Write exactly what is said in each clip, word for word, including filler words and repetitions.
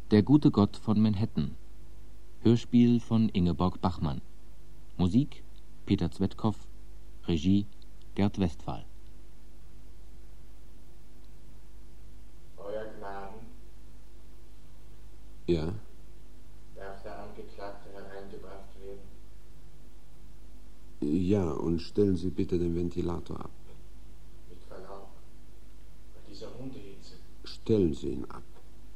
Der gute Gott von Manhattan. Hörspiel von Ingeborg Bachmann. Musik Peter Zwetkow. Regie Gerd Westphal. Euer Gnaden. Ja? Darf der Angeklagte hereingebracht werden? Ja, und stellen Sie bitte den Ventilator ab. Mit Verlaub. Bei dieser Hundehitze. Stellen Sie ihn ab.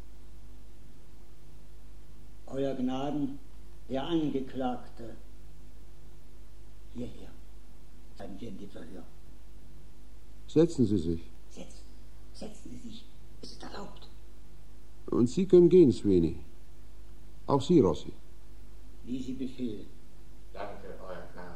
Euer Gnaden, der Angeklagte. Hierher. Bleiben wir in dem Verhör. Setzen Sie sich. Setzen. Setzen Sie sich. Es ist erlaubt. Und Sie können gehen, Sweeney. Auch Sie, Rossi. Wie Sie befehlen. Danke, Euer Gnaden.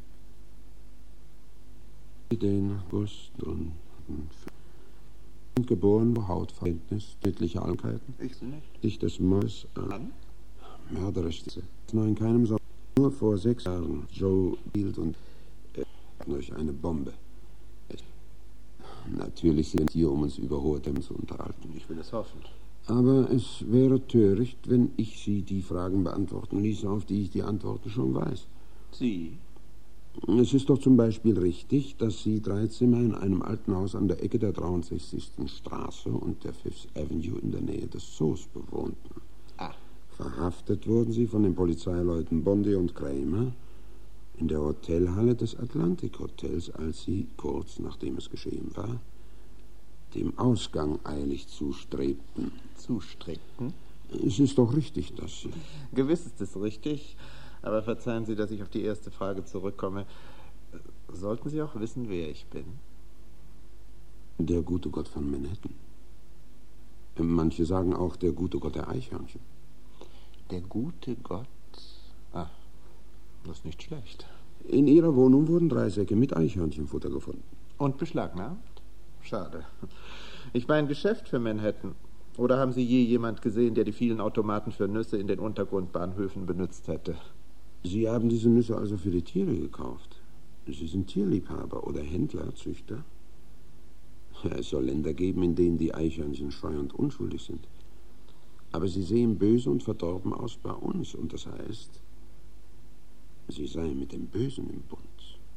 Den August und, und geboren, Hautverhältnis, tödliche Krankheiten. Ich nicht. Nicht des Mordes an. Mörderisch. Nur in keinem Sommer. Nur vor sechs Jahren. Joe hielt und äh, durch eine Bombe. Es, natürlich sind hier, um uns über hohe Themen zu unterhalten. Ich will es hoffen. Aber es wäre töricht, wenn ich Sie die Fragen beantworten ließe, auf die ich die Antworten schon weiß. Sie? Es ist doch zum Beispiel richtig, dass Sie drei Zimmer in einem alten Haus an der Ecke der dreiundsechzigsten Straße und der Fifth Avenue in der Nähe des Zoos bewohnten. Ah. Verhaftet wurden Sie von den Polizeileuten Bondi und Kramer in der Hotelhalle des Atlantic Hotels, als Sie, kurz nachdem es geschehen war, dem Ausgang eilig zustrebten. Zustrebten? Es ist doch richtig, dass Sie... Gewiss ist es richtig, aber verzeihen Sie, dass ich auf die erste Frage zurückkomme. Sollten Sie auch wissen, wer ich bin? Der gute Gott von Manhattan. Manche sagen auch der gute Gott der Eichhörnchen. Der gute Gott? Ah, das ist nicht schlecht. In Ihrer Wohnung wurden drei Säcke mit Eichhörnchenfutter gefunden. Und beschlagnahmt? Schade. Ich war ein Geschäft für Manhattan. Oder haben Sie je jemand gesehen, der die vielen Automaten für Nüsse in den Untergrundbahnhöfen benutzt hätte? Sie haben diese Nüsse also für die Tiere gekauft. Sie sind Tierliebhaber oder Händler, Züchter. Es soll Länder geben, in denen die Eichhörnchen scheu und unschuldig sind. Aber sie sehen böse und verdorben aus bei uns. Und das heißt, sie seien mit dem Bösen im Bund.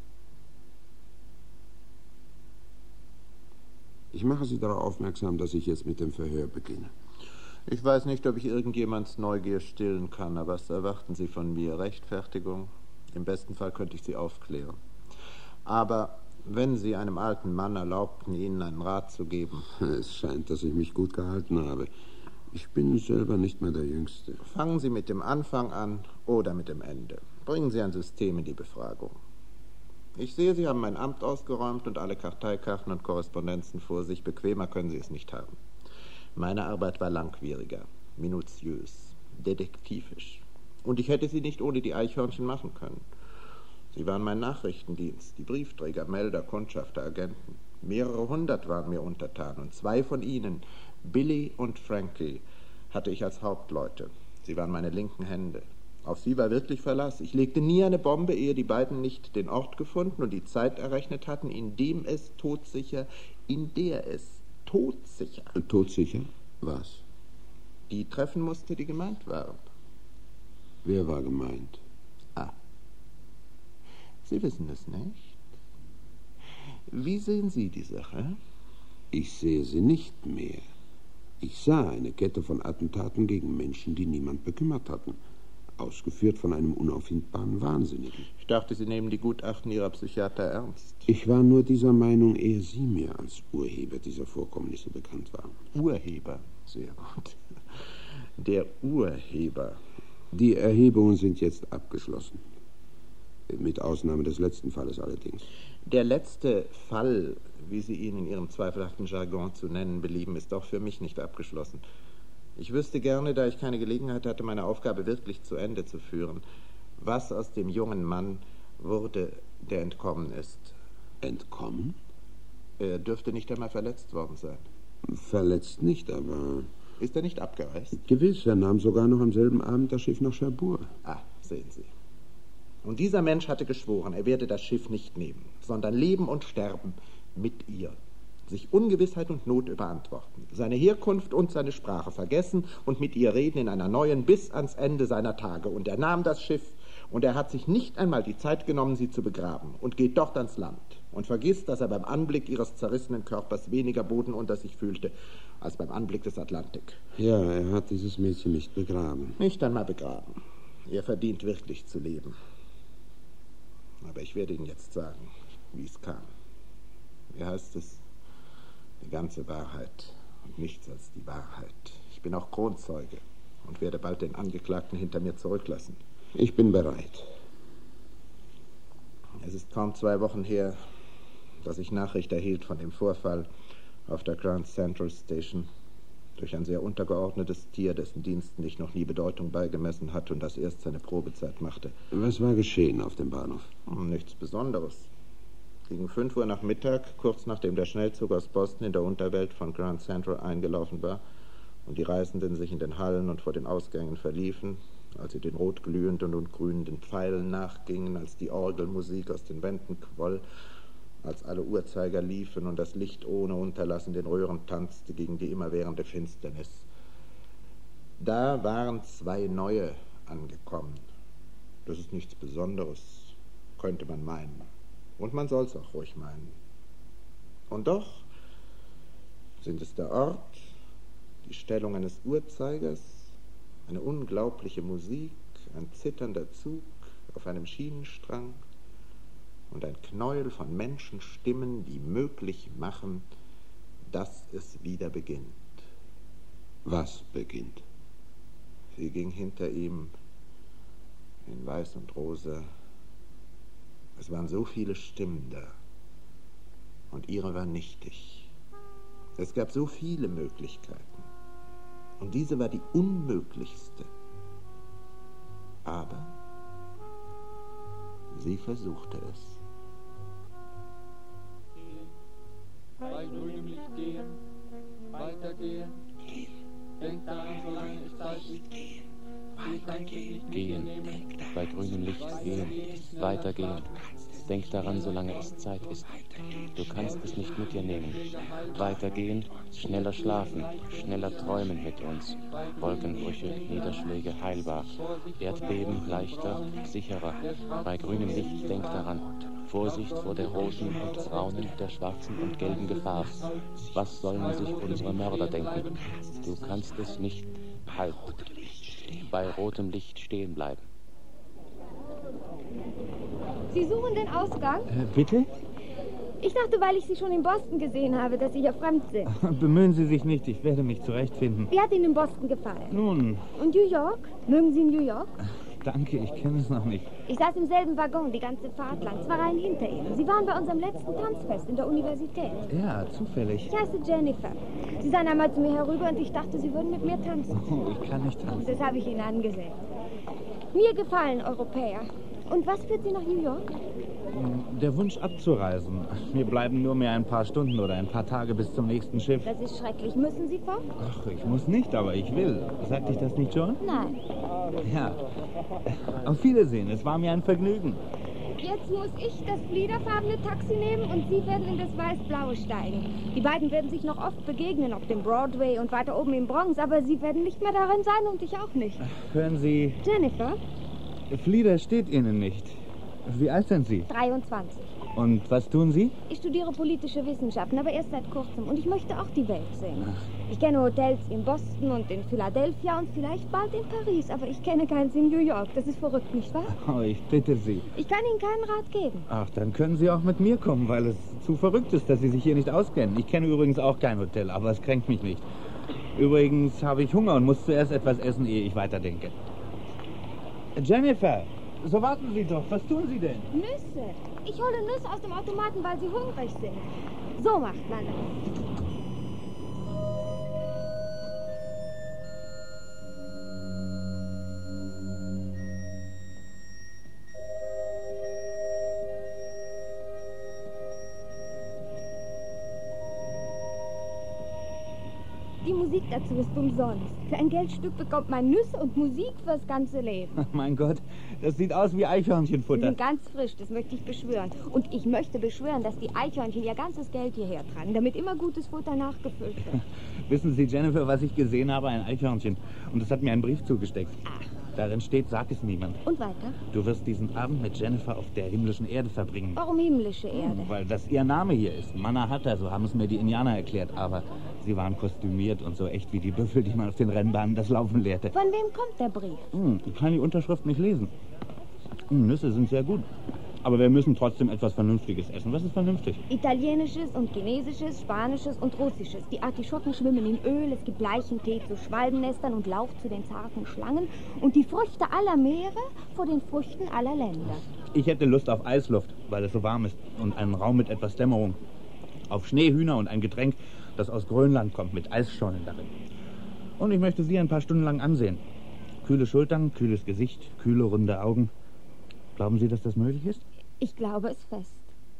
Ich mache Sie darauf aufmerksam, dass ich jetzt mit dem Verhör beginne. Ich weiß nicht, ob ich irgendjemands Neugier stillen kann, aber was erwarten Sie von mir? Rechtfertigung? Im besten Fall könnte ich Sie aufklären. Aber wenn Sie einem alten Mann erlaubten, Ihnen einen Rat zu geben... Es scheint, dass ich mich gut gehalten habe. Ich bin selber nicht mehr der Jüngste. Fangen Sie mit dem Anfang an oder mit dem Ende. Bringen Sie ein System in die Befragung. Ich sehe, Sie haben mein Amt ausgeräumt und alle Karteikarten und Korrespondenzen vor sich. Bequemer können Sie es nicht haben. Meine Arbeit war langwieriger, minutiös, detektivisch. Und ich hätte sie nicht ohne die Eichhörnchen machen können. Sie waren mein Nachrichtendienst, die Briefträger, Melder, Kundschafter, Agenten. Mehrere hundert waren mir untertan und zwei von ihnen, Billy und Frankie, hatte ich als Hauptleute. Sie waren meine linken Hände. Auf sie war wirklich Verlass. Ich legte nie eine Bombe, ehe die beiden nicht den Ort gefunden und die Zeit errechnet hatten, in dem es todsicher, in der es todsicher... Todsicher? Was? Die treffen musste, die gemeint waren. Wer war gemeint? Ah. Sie wissen es nicht? Wie sehen Sie die Sache? Ich sehe sie nicht mehr. Ich sah eine Kette von Attentaten gegen Menschen, die niemand bekümmert hatten. Ausgeführt von einem unauffindbaren Wahnsinnigen. Ich dachte, Sie nehmen die Gutachten Ihrer Psychiater ernst. Ich war nur dieser Meinung, ehe Sie mir als Urheber dieser Vorkommnisse bekannt waren. Urheber? Sehr gut. Der Urheber. Die Erhebungen sind jetzt abgeschlossen. Mit Ausnahme des letzten Falles allerdings. Der letzte Fall, wie Sie ihn in Ihrem zweifelhaften Jargon zu nennen belieben, ist auch für mich nicht abgeschlossen. Ich wüsste gerne, da ich keine Gelegenheit hatte, meine Aufgabe wirklich zu Ende zu führen, was aus dem jungen Mann wurde, der entkommen ist. Entkommen? Er dürfte nicht einmal verletzt worden sein. Verletzt nicht, aber... Ist er nicht abgereist? Gewiss, er nahm sogar noch am selben Abend das Schiff nach Cherbourg. Ah, sehen Sie. Und dieser Mensch hatte geschworen, er werde das Schiff nicht nehmen, sondern leben und sterben mit ihr. sich Ungewissheit und Not überantworten, seine Herkunft und seine Sprache vergessen und mit ihr reden in einer neuen bis ans Ende seiner Tage. Und er nahm das Schiff und er hat sich nicht einmal die Zeit genommen, sie zu begraben und geht dort ans Land und vergisst, dass er beim Anblick ihres zerrissenen Körpers weniger Boden unter sich fühlte als beim Anblick des Atlantik. Ja, er hat dieses Mädchen nicht begraben. Nicht einmal begraben. Er verdient wirklich zu leben. Aber ich werde Ihnen jetzt sagen, wie es kam. Wie heißt es? Die ganze Wahrheit und nichts als die Wahrheit. Ich bin auch Kronzeuge und werde bald den Angeklagten hinter mir zurücklassen. Ich bin bereit. Es ist kaum zwei Wochen her, dass ich Nachricht erhielt von dem Vorfall auf der Grand Central Station durch ein sehr untergeordnetes Tier, dessen Diensten ich noch nie Bedeutung beigemessen hatte und das erst seine Probezeit machte. Was war geschehen auf dem Bahnhof? Nichts Besonderes. Gegen fünf Uhr nach Mittag, kurz nachdem der Schnellzug aus Boston in der Unterwelt von Grand Central eingelaufen war und die Reisenden sich in den Hallen und vor den Ausgängen verliefen, als sie den rotglühenden und grünenden Pfeilen nachgingen, als die Orgelmusik aus den Wänden quoll, als alle Uhrzeiger liefen und das Licht ohne Unterlass in den Röhren tanzte gegen die immerwährende Finsternis. Da waren zwei Neue angekommen. Das ist nichts Besonderes, könnte man meinen. Und man soll es auch ruhig meinen. Und doch sind es der Ort, die Stellung eines Uhrzeigers, eine unglaubliche Musik, ein zitternder Zug auf einem Schienenstrang und ein Knäuel von Menschenstimmen, die möglich machen, dass es wieder beginnt. Was beginnt? Sie ging hinter ihm in Weiß und Rosa. Es waren so viele Stimmen da und ihre war nichtig. Es gab so viele Möglichkeiten und diese war die unmöglichste. Aber sie versuchte es. Bei grünem Licht gehen, weitergehen, denk daran, solange es Zeit ist, Gehen, bei grünem Licht gehen, weitergehen. Denk daran, solange es Zeit ist. Du kannst es nicht mit dir nehmen. Weitergehen, schneller schlafen, schneller träumen mit uns. Wolkenbrüche, Niederschläge heilbar. Erdbeben leichter, sicherer. Bei grünem Licht denk daran. Vorsicht vor der roten und braunen, der schwarzen und gelben Gefahr. Was sollen sich unsere Mörder denken? Du kannst es nicht halten. Bei rotem Licht stehen bleiben. Sie suchen den Ausgang? Äh, bitte? Ich dachte, weil ich Sie schon in Boston gesehen habe, dass Sie hier fremd sind. Bemühen Sie sich nicht, ich werde mich zurechtfinden. Wie hat Ihnen in Boston gefallen? Nun. Und New York? Mögen Sie New York? Danke, ich kenne es noch nicht. Ich saß im selben Waggon die ganze Fahrt lang, zwei Reihen hinter Ihnen. Sie waren bei unserem letzten Tanzfest in der Universität. Ja, zufällig. Ich heiße Jennifer. Sie sahen einmal zu mir herüber und ich dachte, Sie würden mit mir tanzen. Oh, ich kann nicht tanzen. Das habe ich Ihnen angesehen. Mir gefallen Europäer. Und was führt Sie nach New York? Der Wunsch abzureisen. Wir bleiben nur mehr ein paar Stunden oder ein paar Tage bis zum nächsten Schiff. Das ist schrecklich. Müssen Sie fort? Ach, ich muss nicht, aber ich will. Sagte ich das nicht schon? Nein. Ja. Auf Wiedersehen. Es war mir ein Vergnügen. Jetzt muss ich das fliederfarbene Taxi nehmen und Sie werden in das weiß-blaue steigen. Die beiden werden sich noch oft begegnen auf dem Broadway und weiter oben im Bronx, aber Sie werden nicht mehr darin sein und ich auch nicht. Hören Sie... Jennifer? Flieder steht Ihnen nicht. Wie alt sind Sie? dreiundzwanzig. Und was tun Sie? Ich studiere politische Wissenschaften, aber erst seit kurzem. Und ich möchte auch die Welt sehen. Ich kenne Hotels in Boston und in Philadelphia und vielleicht bald in Paris, aber ich kenne keins in New York. Das ist verrückt, nicht wahr? Oh, ich bitte Sie. Ich kann Ihnen keinen Rat geben. Ach, dann können Sie auch mit mir kommen, weil es zu verrückt ist, dass Sie sich hier nicht auskennen. Ich kenne übrigens auch kein Hotel, aber es kränkt mich nicht. Übrigens habe ich Hunger und muss zuerst etwas essen, ehe ich weiterdenke. Jennifer, so warten Sie doch. Was tun Sie denn? Nüsse. Ich hole Nüsse aus dem Automaten, weil Sie hungrig sind. So macht man das. Die Musik dazu ist umsonst. Für ein Geldstück bekommt man Nüsse und Musik fürs ganze Leben. Mein Gott, das sieht aus wie Die Eichhörnchenfutter. sind ganz frisch, das möchte ich beschwören. Und ich möchte beschwören, dass die Eichhörnchen ihr ganzes Geld hierher tragen, damit immer gutes Futter nachgefüllt wird. Wissen Sie, Jennifer, was ich gesehen habe? Ein Eichhörnchen. Und es hat mir einen Brief zugesteckt. Ach. Darin steht, sag es niemand. Und weiter? Du wirst diesen Abend mit Jennifer auf der himmlischen Erde verbringen. Warum himmlische Erde? Weil das ihr Name hier ist. Mannahatta, so haben es mir die Indianer erklärt. Aber sie waren kostümiert und so echt wie die Büffel, die man auf den Rennbahnen das Laufen lehrte. Von wem kommt der Brief? Hm, ich kann die Unterschrift nicht lesen. Hm, Nüsse sind sehr gut. Aber wir müssen trotzdem etwas Vernünftiges essen. Was ist vernünftig? Italienisches und Chinesisches, Spanisches und Russisches. Die Artischocken schwimmen in Öl, es gibt Leichentee zu Schwalbennestern und Lauch zu den zarten Schlangen. Und die Früchte aller Meere vor den Früchten aller Länder. Ich hätte Lust auf Eisluft, weil es so warm ist. Und einen Raum mit etwas Dämmerung. Auf Schneehühner und ein Getränk, das aus Grönland kommt, mit Eisschollen darin. Und ich möchte Sie ein paar Stunden lang ansehen. Kühle Schultern, kühles Gesicht, kühle, runde Augen. Glauben Sie, dass das möglich ist? Ich glaube es fest.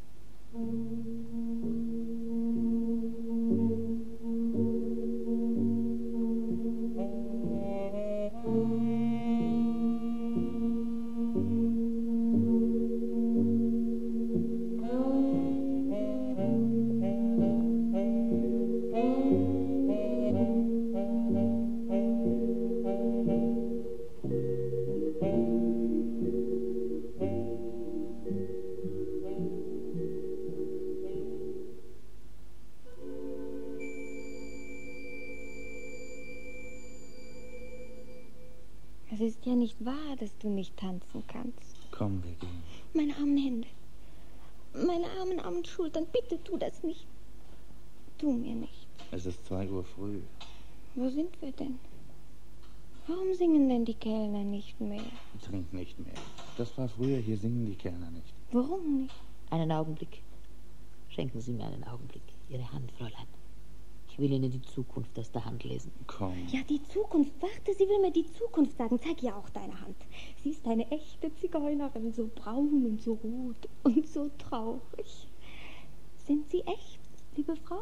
Es ist ja nicht wahr, dass du nicht tanzen kannst. Komm, wir gehen. Meine armen Hände. Meine armen, armen Schultern. Bitte tu das nicht. Tu mir nicht. Es ist zwei Uhr früh. Wo sind wir denn? Warum singen denn die Kellner nicht mehr? Trink nicht mehr. Das war früher, hier singen die Kellner nicht. Warum nicht? Einen Augenblick. Schenken Sie mir einen Augenblick. Ihre Hand, Fräulein. Ich will Ihnen die Zukunft aus der Hand lesen. Komm. Ja, die Zukunft. Warte, sie will mir die Zukunft sagen. Zeig ihr auch deine Hand. Sie ist eine echte Zigeunerin, so braun und so rot und so traurig. Sind Sie echt, liebe Frau?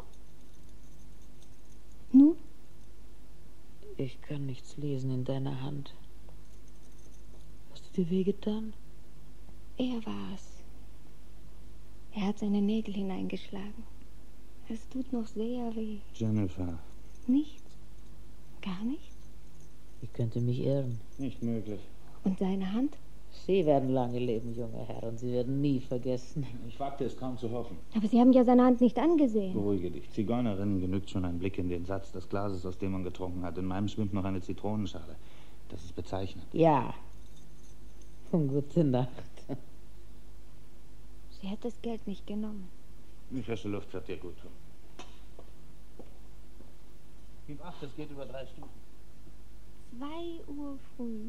Nun? Ich kann nichts lesen in deiner Hand. Hast du dir wehgetan? Er war es. Er hat seine Nägel hineingeschlagen. Es tut noch sehr weh. Jennifer. Nichts? Gar nichts? Ich könnte mich irren. Nicht möglich. Und seine Hand? Sie werden lange leben, junger Herr, und Sie werden nie vergessen. Ich wagte es kaum zu hoffen. Aber Sie haben ja seine Hand nicht angesehen. Beruhige dich. Zigeunerinnen genügt schon ein Blick in den Satz des Glases, aus dem man getrunken hat. In meinem schwimmt noch eine Zitronenschale. Das ist bezeichnend. Ja. Und gute Nacht. Sie hat das Geld nicht genommen. Die frische Luft wird dir gut tun. Gib acht, es geht über drei Stunden. Zwei Uhr früh.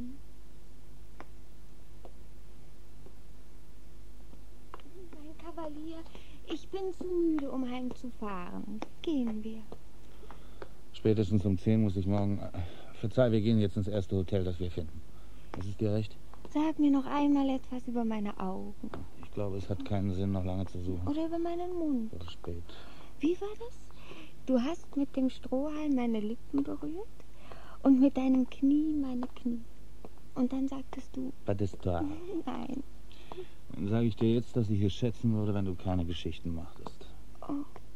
Mein Kavalier, ich bin zu müde, um heimzufahren. Gehen wir. Spätestens um zehn muss ich morgen... Verzeih, wir gehen jetzt ins erste Hotel, das wir finden. Ist es dir recht? Sag mir noch einmal etwas über meine Augen. Ich glaube, es hat keinen Sinn, noch lange zu suchen. Oder über meinen Mund. So spät. Wie war das? Du hast mit dem Strohhalm meine Lippen berührt und mit deinem Knie meine Knie. Und dann sagtest du... Pas d'histoire. Nein. Dann sage ich dir jetzt, dass ich es schätzen würde, wenn du keine Geschichten machtest. Oh.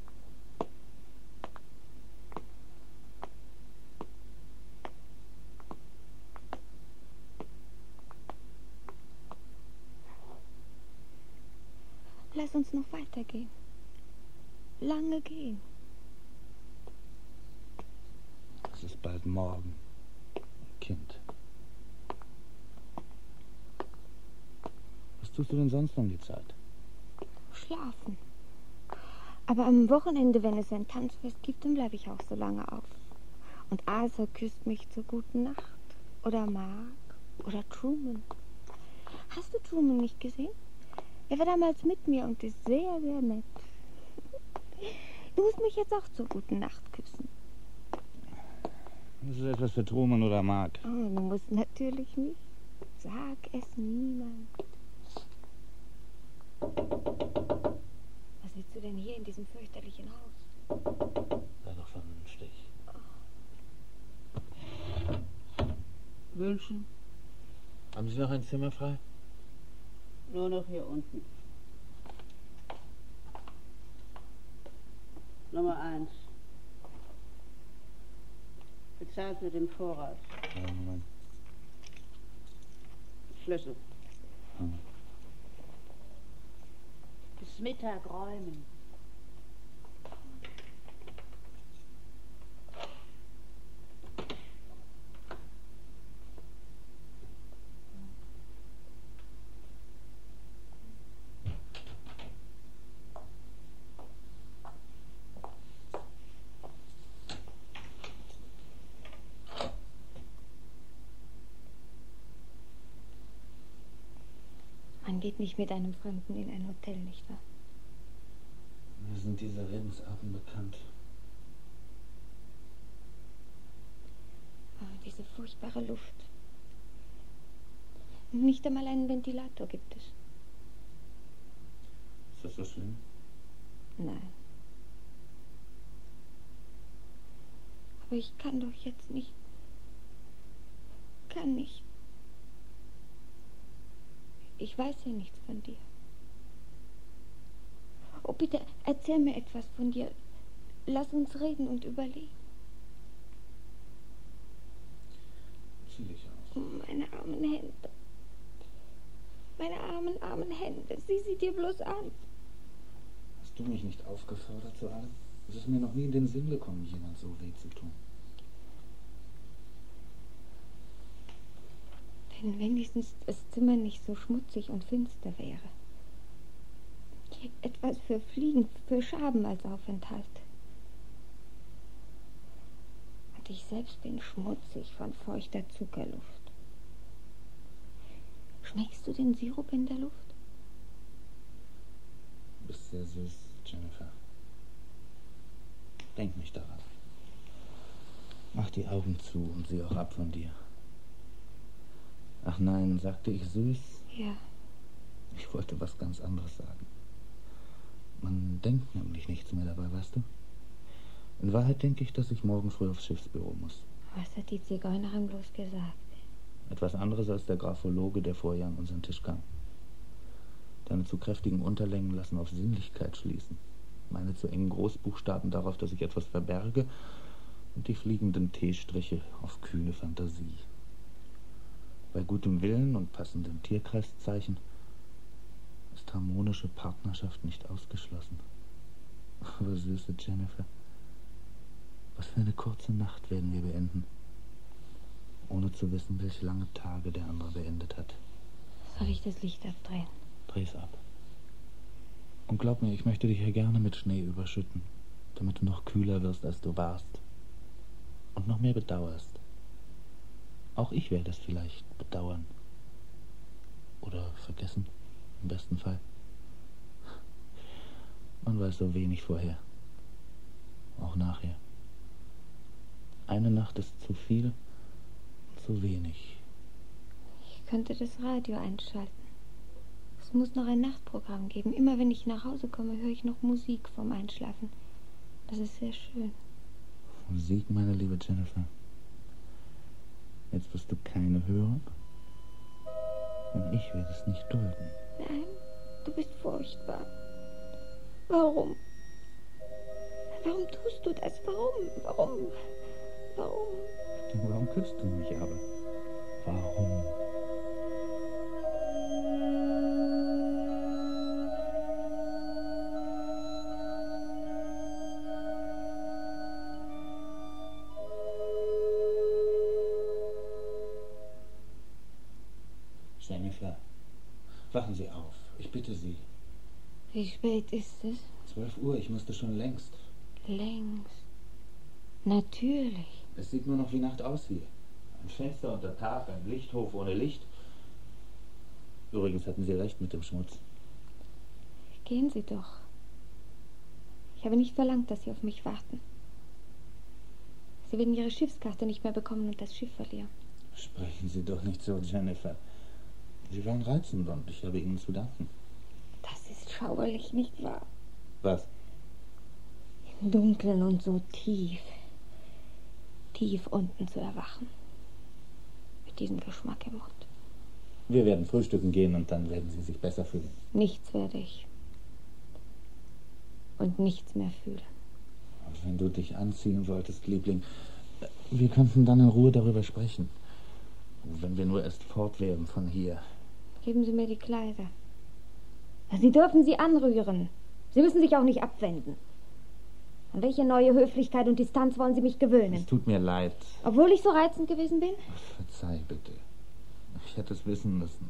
Lass uns noch weitergehen. Lange gehen. Es ist bald morgen, Kind. Was tust du denn sonst um die Zeit? Schlafen. Aber am Wochenende, wenn es ein Tanzfest gibt, dann bleibe ich auch so lange auf. Und Arthur küsst mich zur guten Nacht. Oder Mark. Oder Truman. Hast du Truman nicht gesehen? Er war damals mit mir und ist sehr, sehr nett. Du musst mich jetzt auch zur guten Nacht küssen. Das ist etwas für Truman oder Mark. Oh, du musst natürlich nicht. Sag es niemand. Was willst du denn hier in diesem fürchterlichen Haus? Sei doch vernünftig. Brüllchen? Haben Sie noch ein Zimmer frei? Nur noch hier unten. Nummer eins. Bezahlt mit dem Voraus. Ja, Moment. Schlüssel. Hm. Bis Mittag räumen. Man geht nicht mit einem Fremden in ein Hotel, nicht wahr? Mir sind diese Redensarten bekannt. Oh, diese furchtbare Luft. Nicht einmal einen Ventilator gibt es. Ist das so schlimm? Nein. Aber ich kann doch jetzt nicht. Kann nicht. Ich weiß ja nichts von dir. Oh, bitte, erzähl mir etwas von dir. Lass uns reden und überlegen. Zieh dich aus. Oh, meine armen Hände. Meine armen, armen Hände. Sieh sie dir bloß an. Hast du mich nicht aufgefordert zu allem? Es ist mir noch nie in den Sinn gekommen, jemand so weh zu tun. Wenn wenigstens das Zimmer nicht so schmutzig und finster wäre. Etwas für Fliegen, für Schaben als Aufenthalt. Und ich selbst bin schmutzig von feuchter Zuckerluft. Schmeckst du den Sirup in der Luft? Du bist sehr süß, Jennifer. Denk nicht daran. Mach die Augen zu und sieh auch ab von dir. Ach nein, sagte ich süß? Ja. Ich wollte was ganz anderes sagen. Man denkt nämlich nichts mehr dabei, weißt du? In Wahrheit denke ich, dass ich morgen früh aufs Schiffsbüro muss. Was hat die Zigeunerin bloß gesagt? Etwas anderes als der Graphologe, der vorher an unseren Tisch kam. Deine zu kräftigen Unterlängen lassen auf Sinnlichkeit schließen. Meine zu engen Großbuchstaben darauf, dass ich etwas verberge. Und die fliegenden T-Striche auf kühne Fantasie. Bei gutem Willen und passenden Tierkreiszeichen ist harmonische Partnerschaft nicht ausgeschlossen. Aber süße Jennifer, was für eine kurze Nacht werden wir beenden, ohne zu wissen, welche lange Tage der andere beendet hat. Soll ich das Licht abdrehen? Dreh's ab. Und glaub mir, ich möchte dich hier gerne mit Schnee überschütten, damit du noch kühler wirst, als du warst. Und noch mehr bedauerst. Auch ich werde es vielleicht bedauern. Oder vergessen, im besten Fall. Man weiß so wenig vorher. Auch nachher. Eine Nacht ist zu viel und zu wenig. Ich könnte das Radio einschalten. Es muss noch ein Nachtprogramm geben. Immer wenn ich nach Hause komme, höre ich noch Musik vorm Einschlafen. Das ist sehr schön. Musik, meine liebe Jennifer. Jetzt wirst du keine hören. Und ich werde es nicht dulden. Nein, du bist furchtbar. Warum? Warum tust du das? Warum? Warum? Warum? Warum küsst du mich aber? Warum? Jennifer, wachen Sie auf. Ich bitte Sie. Wie spät ist es? Zwölf Uhr, ich müsste schon längst. Längst. Natürlich. Es sieht nur noch wie Nacht aus hier. Ein Fenster unter Tag, ein Lichthof ohne Licht. Übrigens hatten Sie recht mit dem Schmutz. Gehen Sie doch. Ich habe nicht verlangt, dass Sie auf mich warten. Sie werden Ihre Schiffskarte nicht mehr bekommen und das Schiff verlieren. Sprechen Sie doch nicht so, Jennifer. Sie waren reizend und ich habe Ihnen zu danken. Das ist schauerlich, nicht wahr? Was? Im Dunkeln und so tief, tief unten zu erwachen. diesen Geschmack im Mund. Wir werden frühstücken gehen und dann werden Sie sich besser fühlen. Nichts werde ich. Und nichts mehr fühlen. Und wenn du dich anziehen wolltest, Liebling, wir könnten dann in Ruhe darüber sprechen. Wenn wir nur erst fort wären von hier. Geben Sie mir die Kleider. Sie dürfen sie anrühren. Sie müssen sich auch nicht abwenden. An welche neue Höflichkeit und Distanz wollen Sie mich gewöhnen? Es tut mir leid. Obwohl ich so reizend gewesen bin? Verzeih bitte. Ich hätte es wissen müssen.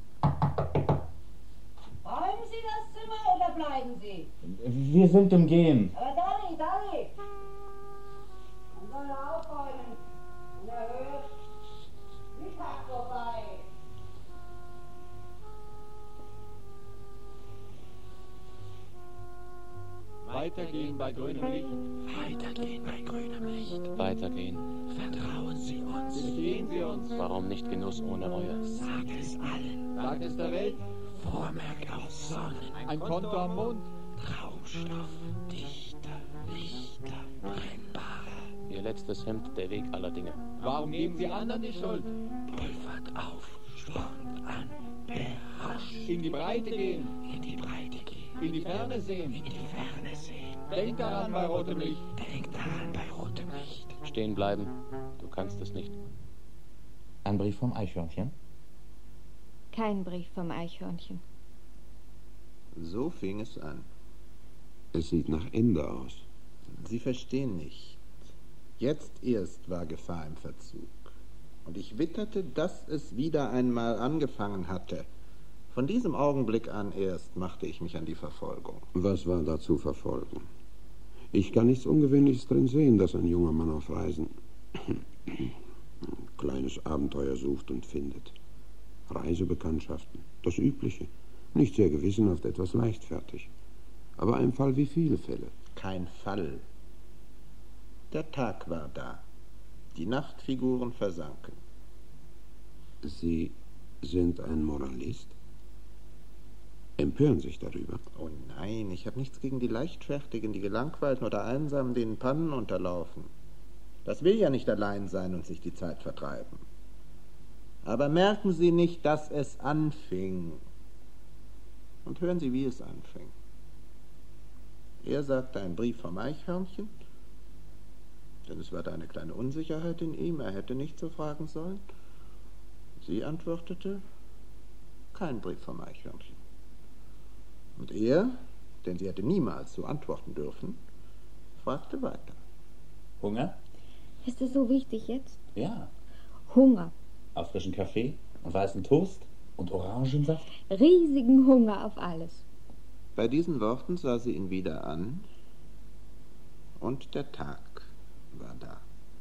Räumen Sie das Zimmer oder bleiben Sie? Wir sind im Gehen. Aber Dolly, Dolly! Man soll aufräumen. Unerhört. Mittag vorbei. Weitergehen bei grünem Licht. Weitergehen bei grünem Licht. Weitergehen. Vertrauen Sie uns. Bestehen Sie uns. Warum nicht Genuss ohne Reue? Sag es allen. Sag es der Welt. Vormerk aus Sonnen. Ein Konto am Mond. Traumstoff. Dichter. Lichter. Brennbare. Ihr letztes Hemd, der Weg aller Dinge. Warum geben Sie anderen die Schuld? Pulvert auf. Spornt an. Beherrscht. In die Breite gehen. In die Breite gehen. In die Ferne sehen. In die Ferne sehen. Denk daran bei rotem Licht. Denk daran bei rotem Licht. Stehen bleiben. Du kannst es nicht. Ein Brief vom Eichhörnchen? Kein Brief vom Eichhörnchen. So fing es an. Es sieht nach Ende aus. Sie verstehen nicht. Jetzt erst war Gefahr im Verzug. Und ich witterte, dass es wieder einmal angefangen hatte. Von diesem Augenblick an erst machte ich mich an die Verfolgung. Was war da zu verfolgen? Ich kann nichts Ungewöhnliches drin sehen, dass ein junger Mann auf Reisen ein kleines Abenteuer sucht und findet. Reisebekanntschaften, das Übliche. Nicht sehr gewissenhaft, etwas leichtfertig. Aber ein Fall wie viele Fälle. Kein Fall. Der Tag war da. Die Nachtfiguren versanken. Sie sind ein Moralist? Empören sich darüber? Oh nein, ich habe nichts gegen die Leichtfertigen, die Gelangweilten oder Einsamen, denen Pannen unterlaufen. Das will ja nicht allein sein und sich die Zeit vertreiben. Aber merken Sie nicht, dass es anfing. Und hören Sie, wie es anfing. Er sagte ein Brief vom Eichhörnchen, denn es war da eine kleine Unsicherheit in ihm, er hätte nicht so fragen sollen. Sie antwortete, kein Brief vom Eichhörnchen. Und er, denn sie hätte niemals so antworten dürfen, fragte weiter. Hunger? Ist es so wichtig jetzt? Ja. Hunger. Auf frischen Kaffee und weißen Toast und Orangensaft? Riesigen Hunger auf alles. Bei diesen Worten sah sie ihn wieder an und der Tag war da.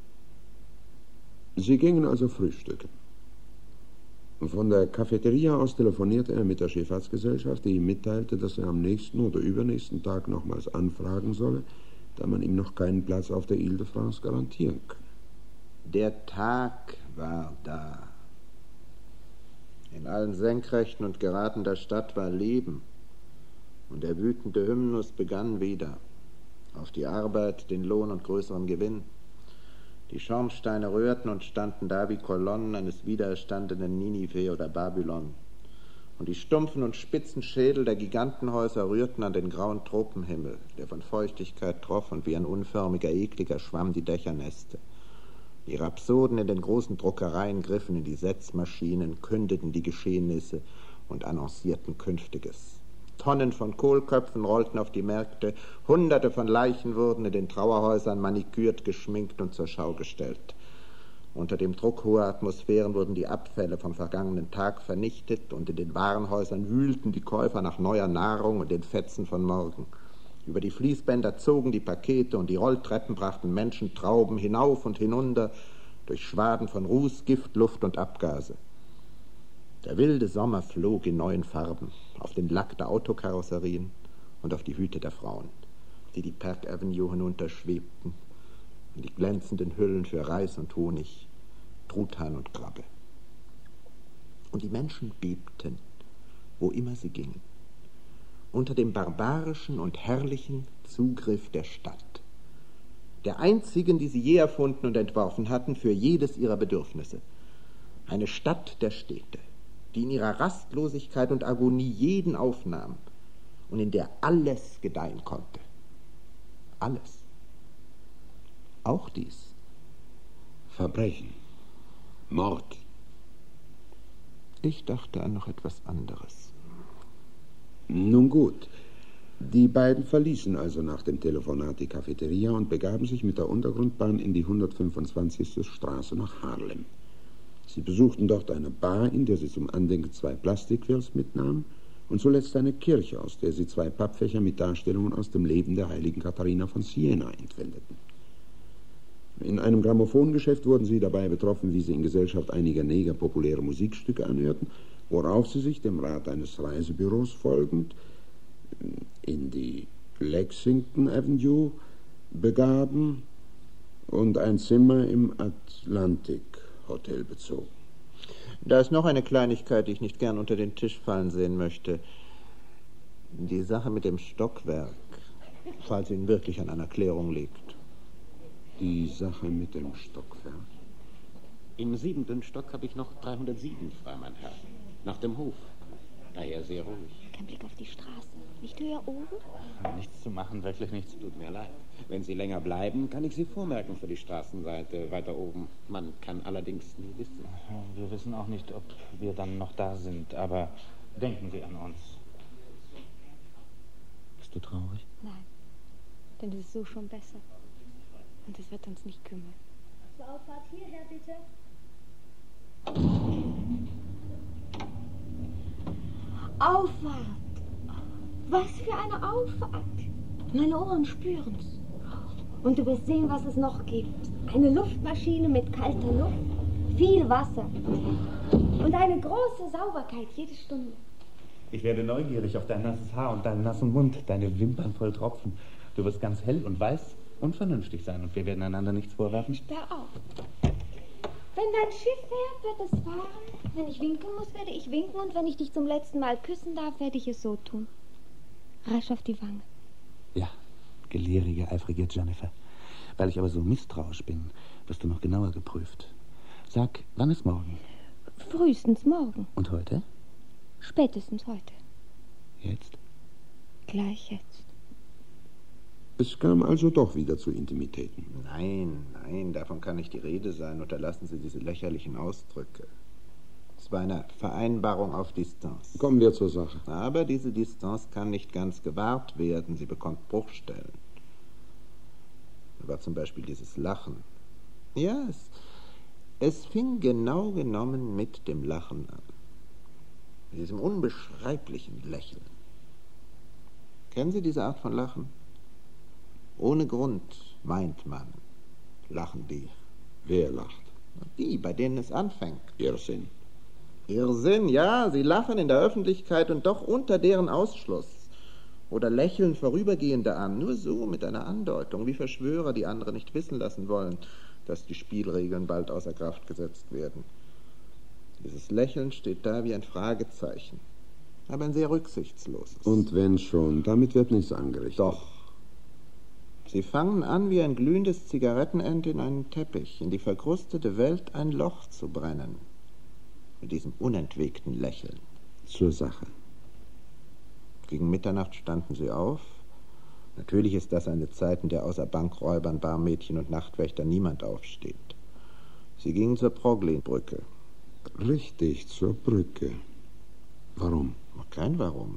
Sie gingen also frühstücken. Von der Cafeteria aus telefonierte er mit der Schifffahrtsgesellschaft, die ihm mitteilte, dass er am nächsten oder übernächsten Tag nochmals anfragen solle, da man ihm noch keinen Platz auf der Ile de France garantieren könne. Der Tag war da. In allen Senkrechten und Geraden der Stadt war Leben, und der wütende Hymnus begann wieder. Auf die Arbeit, den Lohn und größeren Gewinn. Die Schornsteine rührten und standen da wie Kolonnen eines widerstandenen Ninive oder Babylon. Und die stumpfen und spitzen Schädel der Gigantenhäuser rührten an den grauen Tropenhimmel, der von Feuchtigkeit troff und wie ein unförmiger, ekliger Schwamm die Dächer nässte. Die Rhapsoden in den großen Druckereien griffen in die Setzmaschinen, kündeten die Geschehnisse und annoncierten Künftiges. Tonnen von Kohlköpfen rollten auf die Märkte, Hunderte von Leichen wurden in den Trauerhäusern manikürt, geschminkt und zur Schau gestellt. Unter dem Druck hoher Atmosphären wurden die Abfälle vom vergangenen Tag vernichtet und in den Warenhäusern wühlten die Käufer nach neuer Nahrung und den Fetzen von morgen. Über die Fließbänder zogen die Pakete und die Rolltreppen brachten Menschen Trauben hinauf und hinunter durch Schwaden von Ruß, Gift, Luft und Abgase. Der wilde Sommer flog in neuen Farben auf den Lack der Autokarosserien und auf die Hüte der Frauen, die die Park Avenue hinunterschwebten, und die glänzenden Hüllen für Reis und Honig, Truthahn und Krabbe. Und die Menschen bebten, wo immer sie gingen, unter dem barbarischen und herrlichen Zugriff der Stadt, der einzigen, die sie je erfunden und entworfen hatten, für jedes ihrer Bedürfnisse. Eine Stadt der Städte, die in ihrer Rastlosigkeit und Agonie jeden aufnahm und in der alles gedeihen konnte. Alles. Auch dies. Verbrechen. Mord. Ich dachte an noch etwas anderes. Nun gut. Die beiden verließen also nach dem Telefonat die Cafeteria und begaben sich mit der Untergrundbahn in die hundertfünfundzwanzigste Straße nach Harlem. Sie besuchten dort eine Bar, in der sie zum Andenken zwei Plastikquills mitnahmen und zuletzt eine Kirche, aus der sie zwei Pappfächer mit Darstellungen aus dem Leben der heiligen Katharina von Siena entwendeten. In einem Grammophongeschäft wurden sie dabei betroffen, wie sie in Gesellschaft einiger Neger populäre Musikstücke anhörten, worauf sie sich dem Rat eines Reisebüros folgend in die Lexington Avenue begaben und ein Zimmer im Atlantic Hotel bezogen. Da ist noch eine Kleinigkeit, die ich nicht gern unter den Tisch fallen sehen möchte. Die Sache mit dem Stockwerk, falls Ihnen wirklich an einer Klärung liegt. Die Sache mit dem Stockwerk? Im siebenten Stock habe ich noch dreihundertsieben frei, mein Herr. Nach dem Hof. Daher sehr ruhig. Kein Blick auf die Straße. Nicht höher oben? Nichts zu machen, wirklich nichts. Tut mir leid. Wenn Sie länger bleiben, kann ich Sie vormerken für die Straßenseite weiter oben. Man kann allerdings nie wissen. Wir wissen auch nicht, ob wir dann noch da sind, aber denken Sie an uns. Bist du traurig? Nein, denn es ist so schon besser. Und es wird uns nicht kümmern. Zur Auffahrt hierher, bitte. Auffahrt! Was für eine Auffahrt! Meine Ohren spüren's. Und du wirst sehen, was es noch gibt. Eine Luftmaschine mit kalter Luft, viel Wasser und eine große Sauberkeit jede Stunde. Ich werde neugierig auf dein nasses Haar und deinen nassen Mund, deine Wimpern voll Tropfen. Du wirst ganz hell und weiß und vernünftig sein und wir werden einander nichts vorwerfen. Sperr auf. Wenn dein Schiff fährt, wird es fahren. Wenn ich winken muss, werde ich winken. Und wenn ich dich zum letzten Mal küssen darf, werde ich es so tun. Rasch auf die Wange. Ja, gelehrige, eifrige Jennifer. Weil ich aber so misstrauisch bin, wirst du noch genauer geprüft. Sag, wann ist morgen? Frühestens morgen. Und heute? Spätestens heute. Jetzt? Gleich jetzt. Es kam also doch wieder zu Intimitäten. Nein, nein, davon kann nicht die Rede sein. Unterlassen Sie diese lächerlichen Ausdrücke. Es war eine Vereinbarung auf Distanz. Kommen wir zur Sache. Aber diese Distanz kann nicht ganz gewahrt werden. Sie bekommt Bruchstellen. Da war zum Beispiel dieses Lachen. Ja, es, es fing genau genommen mit dem Lachen an. Mit diesem unbeschreiblichen Lächeln. Kennen Sie diese Art von Lachen? Ohne Grund, meint man, lachen die. Wer lacht? Die, bei denen es anfängt. Irrsinn. Irrsinn, ja, sie lachen in der Öffentlichkeit und doch unter deren Ausschluss. Oder lächeln Vorübergehende an, nur so mit einer Andeutung, wie Verschwörer, die andere nicht wissen lassen wollen, dass die Spielregeln bald außer Kraft gesetzt werden. Dieses Lächeln steht da wie ein Fragezeichen, aber ein sehr rücksichtsloses. Und wenn schon, damit wird nichts angerichtet. Doch. Sie fangen an, wie ein glühendes Zigarettenende in einen Teppich, in die verkrustete Welt ein Loch zu brennen. Mit diesem unentwegten Lächeln. Zur Sache. Gegen Mitternacht standen sie auf. Natürlich ist das eine Zeit, in der außer Bankräubern, Barmädchen und Nachtwächter niemand aufsteht. Sie gingen zur Proglin-Brücke. Richtig, zur Brücke. Warum? Kein Warum.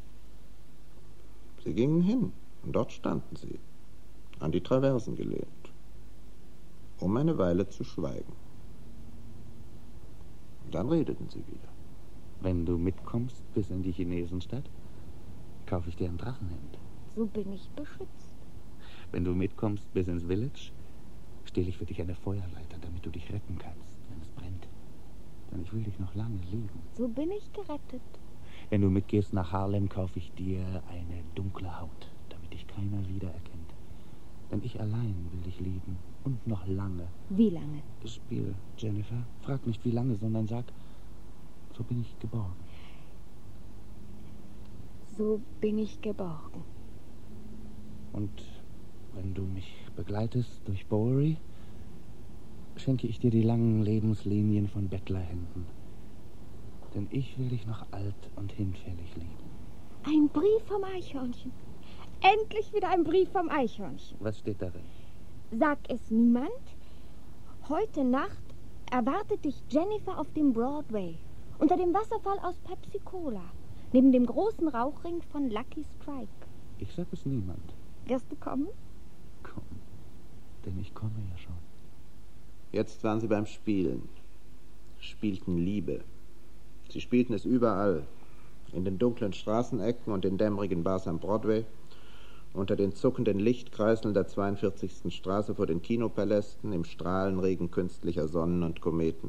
Sie gingen hin und dort standen sie, an die Traversen gelehnt, um eine Weile zu schweigen. Und dann redeten sie wieder. Wenn du mitkommst bis in die Chinesenstadt, kaufe ich dir ein Drachenhemd. So bin ich beschützt. Wenn du mitkommst bis ins Village, stehle ich für dich eine Feuerleiter, damit du dich retten kannst, wenn es brennt. Denn ich will dich noch lange leben. So bin ich gerettet. Wenn du mitgehst nach Harlem, kaufe ich dir eine dunkle Haut, damit dich keiner wiedererkennt. Denn ich allein will dich lieben. Und noch lange. Wie lange? Spiel, Jennifer. Frag nicht wie lange, sondern sag, so bin ich geborgen. So bin ich geborgen. Und wenn du mich begleitest durch Bowery, schenke ich dir die langen Lebenslinien von Bettlerhänden. Denn ich will dich noch alt und hinfällig lieben. Ein Brief vom Eichhörnchen. Endlich wieder ein Brief vom Eichhörnchen. Was steht darin? Sag es niemand. Heute Nacht erwartet dich Jennifer auf dem Broadway. Unter dem Wasserfall aus Pepsi Cola. Neben dem großen Rauchring von Lucky Strike. Ich sag es niemand. Wirst du kommen? Komm, denn ich komme ja schon. Jetzt waren sie beim Spielen. Spielten Liebe. Sie spielten es überall. In den dunklen Straßenecken und den dämmerigen Bars am Broadway, unter den zuckenden Lichtkreiseln der zweiundvierzigsten Straße vor den Kinopalästen, im Strahlenregen künstlicher Sonnen und Kometen.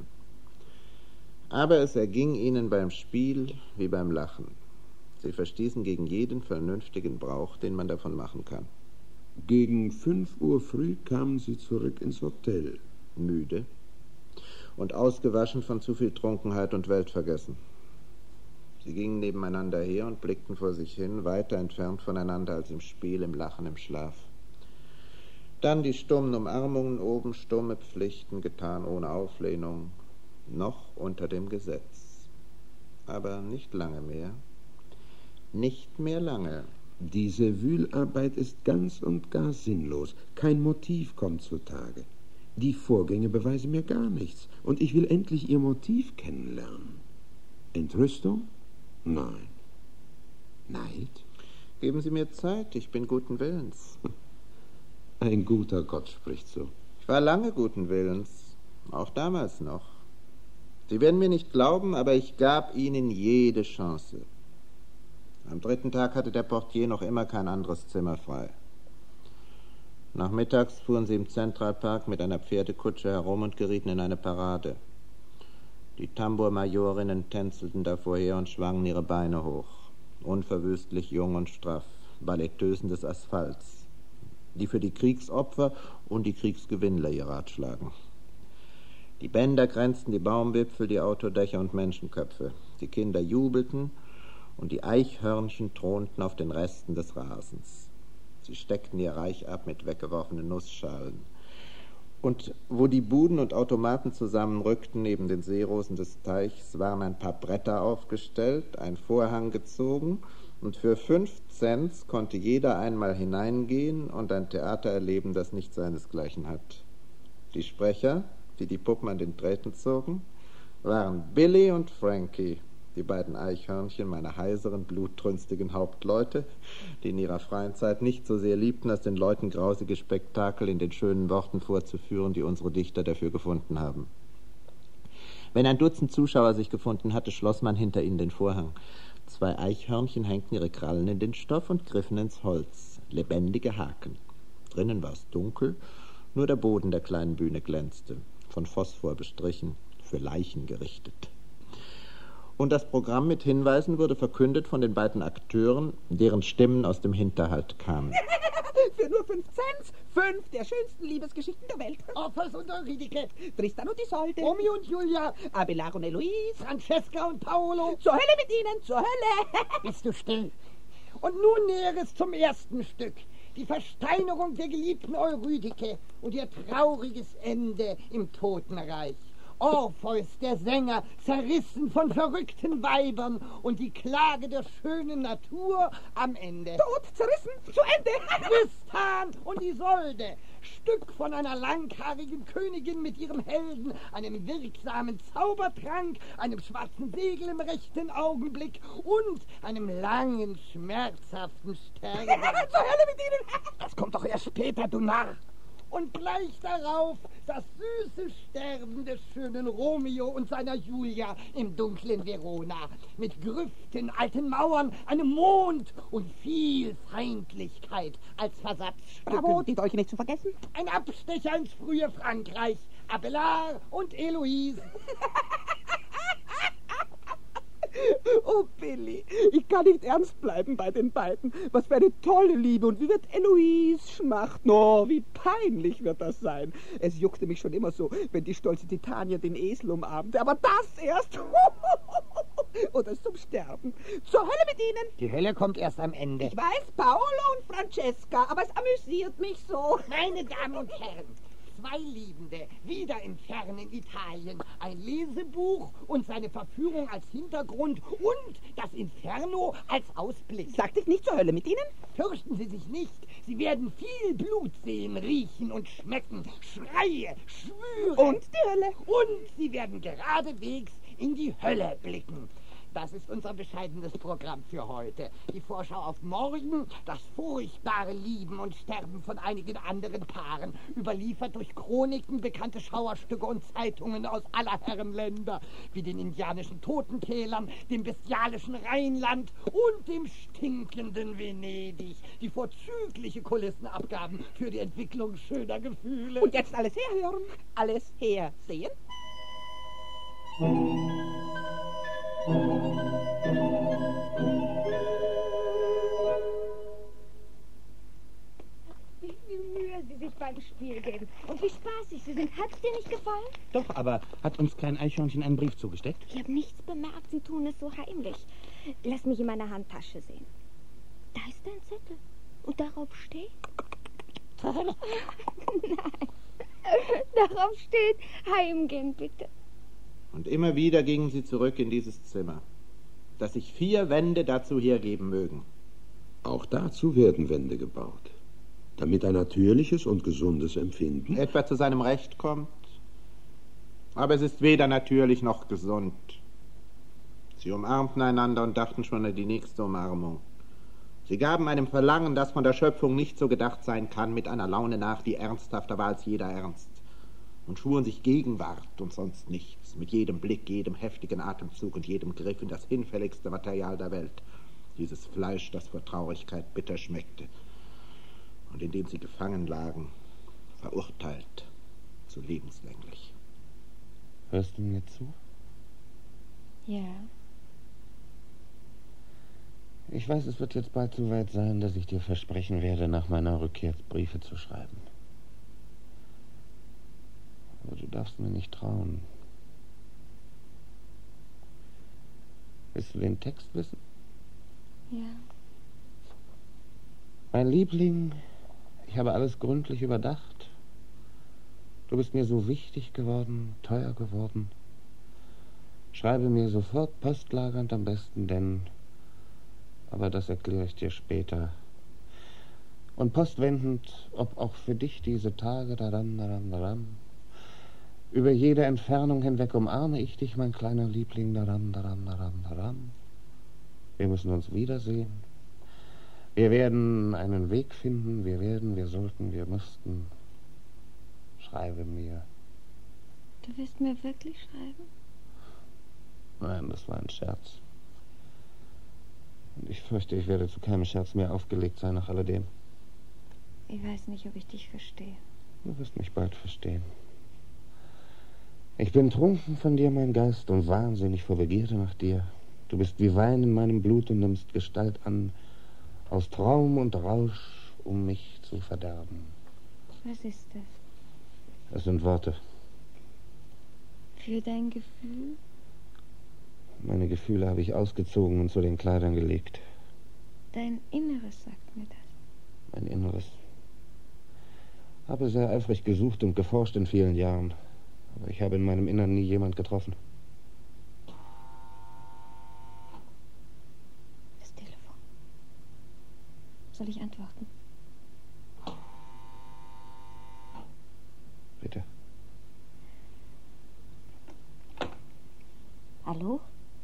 Aber es erging ihnen beim Spiel wie beim Lachen. Sie verstießen gegen jeden vernünftigen Brauch, den man davon machen kann. Gegen fünf Uhr früh kamen sie zurück ins Hotel. Müde und ausgewaschen von zu viel Trunkenheit und Weltvergessen. Sie gingen nebeneinander her und blickten vor sich hin, weiter entfernt voneinander als im Spiel, im Lachen, im Schlaf. Dann die stummen Umarmungen oben, stumme Pflichten, getan ohne Auflehnung, noch unter dem Gesetz. Aber nicht lange mehr. Nicht mehr lange. Diese Wühlarbeit ist ganz und gar sinnlos. Kein Motiv kommt zutage. Die Vorgänge beweisen mir gar nichts. Und ich will endlich ihr Motiv kennenlernen. Entrüstung? Nein. Neid? Geben Sie mir Zeit, ich bin guten Willens. Ein guter Gott spricht so. Ich war lange guten Willens, auch damals noch. Sie werden mir nicht glauben, aber ich gab Ihnen jede Chance. Am dritten Tag hatte der Portier noch immer kein anderes Zimmer frei. Nachmittags fuhren sie im Zentralpark mit einer Pferdekutsche herum und gerieten in eine Parade. Die Tambourmajorinnen tänzelten davor her und schwangen ihre Beine hoch, unverwüstlich jung und straff, Balletteusen des Asphalts, die für die Kriegsopfer und die Kriegsgewinnler ihr Rat schlagen. Die Bänder grenzten die Baumwipfel, die Autodächer und Menschenköpfe. Die Kinder jubelten und die Eichhörnchen thronten auf den Resten des Rasens. Sie steckten ihr Reich ab mit weggeworfenen Nussschalen. Und wo die Buden und Automaten zusammenrückten neben den Seerosen des Teichs, waren ein paar Bretter aufgestellt, ein Vorhang gezogen, und für fünf Cents konnte jeder einmal hineingehen und ein Theater erleben, das nicht seinesgleichen hat. Die Sprecher, die die Puppen an den Drähten zogen, waren Billy und Frankie, die beiden Eichhörnchen, meine heiseren, blutrünstigen Hauptleute, die in ihrer freien Zeit nicht so sehr liebten, als den Leuten grausige Spektakel in den schönen Worten vorzuführen, die unsere Dichter dafür gefunden haben. Wenn ein Dutzend Zuschauer sich gefunden hatte, schloss man hinter ihnen den Vorhang. Zwei Eichhörnchen hängten ihre Krallen in den Stoff und griffen ins Holz, lebendige Haken. Drinnen war es dunkel, nur der Boden der kleinen Bühne glänzte, von Phosphor bestrichen, für Leichen gerichtet. Und das Programm mit Hinweisen wurde verkündet von den beiden Akteuren, deren Stimmen aus dem Hinterhalt kamen. Für nur fünf Cent, fünf der schönsten Liebesgeschichten der Welt. Orpheus und Eurydike, Tristan und Isolde, Romeo und Julia, Abelard und Eloise, Francesca und Paolo. Zur Hölle mit ihnen, zur Hölle. Bist du still? Und nun Näheres zum ersten Stück. Die Versteinerung der geliebten Eurydike und ihr trauriges Ende im Totenreich. Orpheus, der Sänger, zerrissen von verrückten Weibern und die Klage der schönen Natur am Ende. Tot, zerrissen, zu Ende. Tristan und Isolde, Stück von einer langhaarigen Königin mit ihrem Helden, einem wirksamen Zaubertrank, einem schwarzen Segel im rechten Augenblick und einem langen, schmerzhaften Sterben. Zur Hölle mit ihnen! Das kommt doch erst später, du Narr! Und gleich darauf das süße Sterben des schönen Romeo und seiner Julia im dunklen Verona. Mit Grüften, alten Mauern, einem Mond und viel Feindlichkeit als Versatzstücken. Bravo, die Dolche nicht zu vergessen. Ein Abstecher ins frühe Frankreich. Abelard und Eloise. Oh, Billy, ich kann nicht ernst bleiben bei den beiden. Was für eine tolle Liebe. Und wie wird Eloise schmachten? Oh, wie peinlich wird das sein. Es juckte mich schon immer so, wenn die stolze Titania den Esel umarmte. Aber das erst. Oder zum Sterben. Zur Hölle mit ihnen. Die Hölle kommt erst am Ende. Ich weiß, Paolo und Francesca, aber es amüsiert mich so. Meine Damen und Herren, Zwei Liebende, wieder im fernen Italien. Ein Lesebuch und seine Verführung als Hintergrund und das Inferno als Ausblick. Sagte ich nicht zur Hölle mit Ihnen? Fürchten Sie sich nicht. Sie werden viel Blut sehen, riechen und schmecken. Schreie, Schwüre. Und die Hölle. Und Sie werden geradewegs in die Hölle blicken. Das ist unser bescheidenes Programm für heute. Die Vorschau auf morgen, das furchtbare Lieben und Sterben von einigen anderen Paaren, überliefert durch Chroniken, bekannte Schauerstücke und Zeitungen aus aller Herren Länder, wie den indianischen Totentälern, dem bestialischen Rheinland und dem stinkenden Venedig, die vorzügliche Kulissen abgaben für die Entwicklung schöner Gefühle. Und jetzt alles herhören, alles hersehen. Wie viel Mühe Sie sich beim Spiel geben. Und wie spaßig Sie sind. Hat's dir nicht gefallen? Doch, aber hat uns Klein Eichhörnchen einen Brief zugesteckt? Ich habe nichts bemerkt. Sie tun es so heimlich. Lass mich in meiner Handtasche sehen. Da ist ein Zettel. Und darauf steht... Nein. Darauf steht, heimgehen bitte. Und immer wieder gingen sie zurück in dieses Zimmer, das sich vier Wände dazu hergeben mögen. Auch dazu werden Wände gebaut, damit ein natürliches und gesundes Empfinden etwa zu seinem Recht kommt. Aber es ist weder natürlich noch gesund. Sie umarmten einander und dachten schon an die nächste Umarmung. Sie gaben einem Verlangen, das von der Schöpfung nicht so gedacht sein kann, mit einer Laune nach, die ernsthafter war als jeder Ernst, und schwuren sich Gegenwart und sonst nichts, mit jedem Blick, jedem heftigen Atemzug und jedem Griff in das hinfälligste Material der Welt, dieses Fleisch, das vor Traurigkeit bitter schmeckte und in dem sie gefangen lagen, verurteilt zu lebenslänglich. Hörst du mir zu? Ja. Ich weiß, es wird jetzt bald so weit sein, dass ich dir versprechen werde, nach meiner Rückkehr Briefe zu schreiben. Aber du darfst mir nicht trauen. Willst du den Text wissen? Ja. Mein Liebling, ich habe alles gründlich überdacht. Du bist mir so wichtig geworden, teuer geworden. Schreibe mir sofort postlagernd am besten, denn... Aber das erkläre ich dir später. Und postwendend, ob auch für dich diese Tage, daran, daran, daran. Über jede Entfernung hinweg umarme ich dich, mein kleiner Liebling, daran, daran, daran, daran. Wir müssen uns wiedersehen. Wir werden einen Weg finden, wir werden, wir sollten, wir müssten. Schreibe mir. Du wirst mir wirklich schreiben? Nein, das war ein Scherz. Und ich fürchte, ich werde zu keinem Scherz mehr aufgelegt sein nach alledem. Ich weiß nicht, ob ich dich verstehe. Du wirst mich bald verstehen. Ich bin trunken von dir, mein Geist, und wahnsinnig vor Begierde nach dir. Du bist wie Wein in meinem Blut und nimmst Gestalt an, aus Traum und Rausch, um mich zu verderben. Was ist das? Das sind Worte. Für dein Gefühl? Meine Gefühle habe ich ausgezogen und zu den Kleidern gelegt. Dein Inneres sagt mir das. Mein Inneres. Habe sehr eifrig gesucht und geforscht in vielen Jahren. Aber ich habe in meinem Innern nie jemand getroffen. Das Telefon. Soll ich antworten? Bitte. Hallo?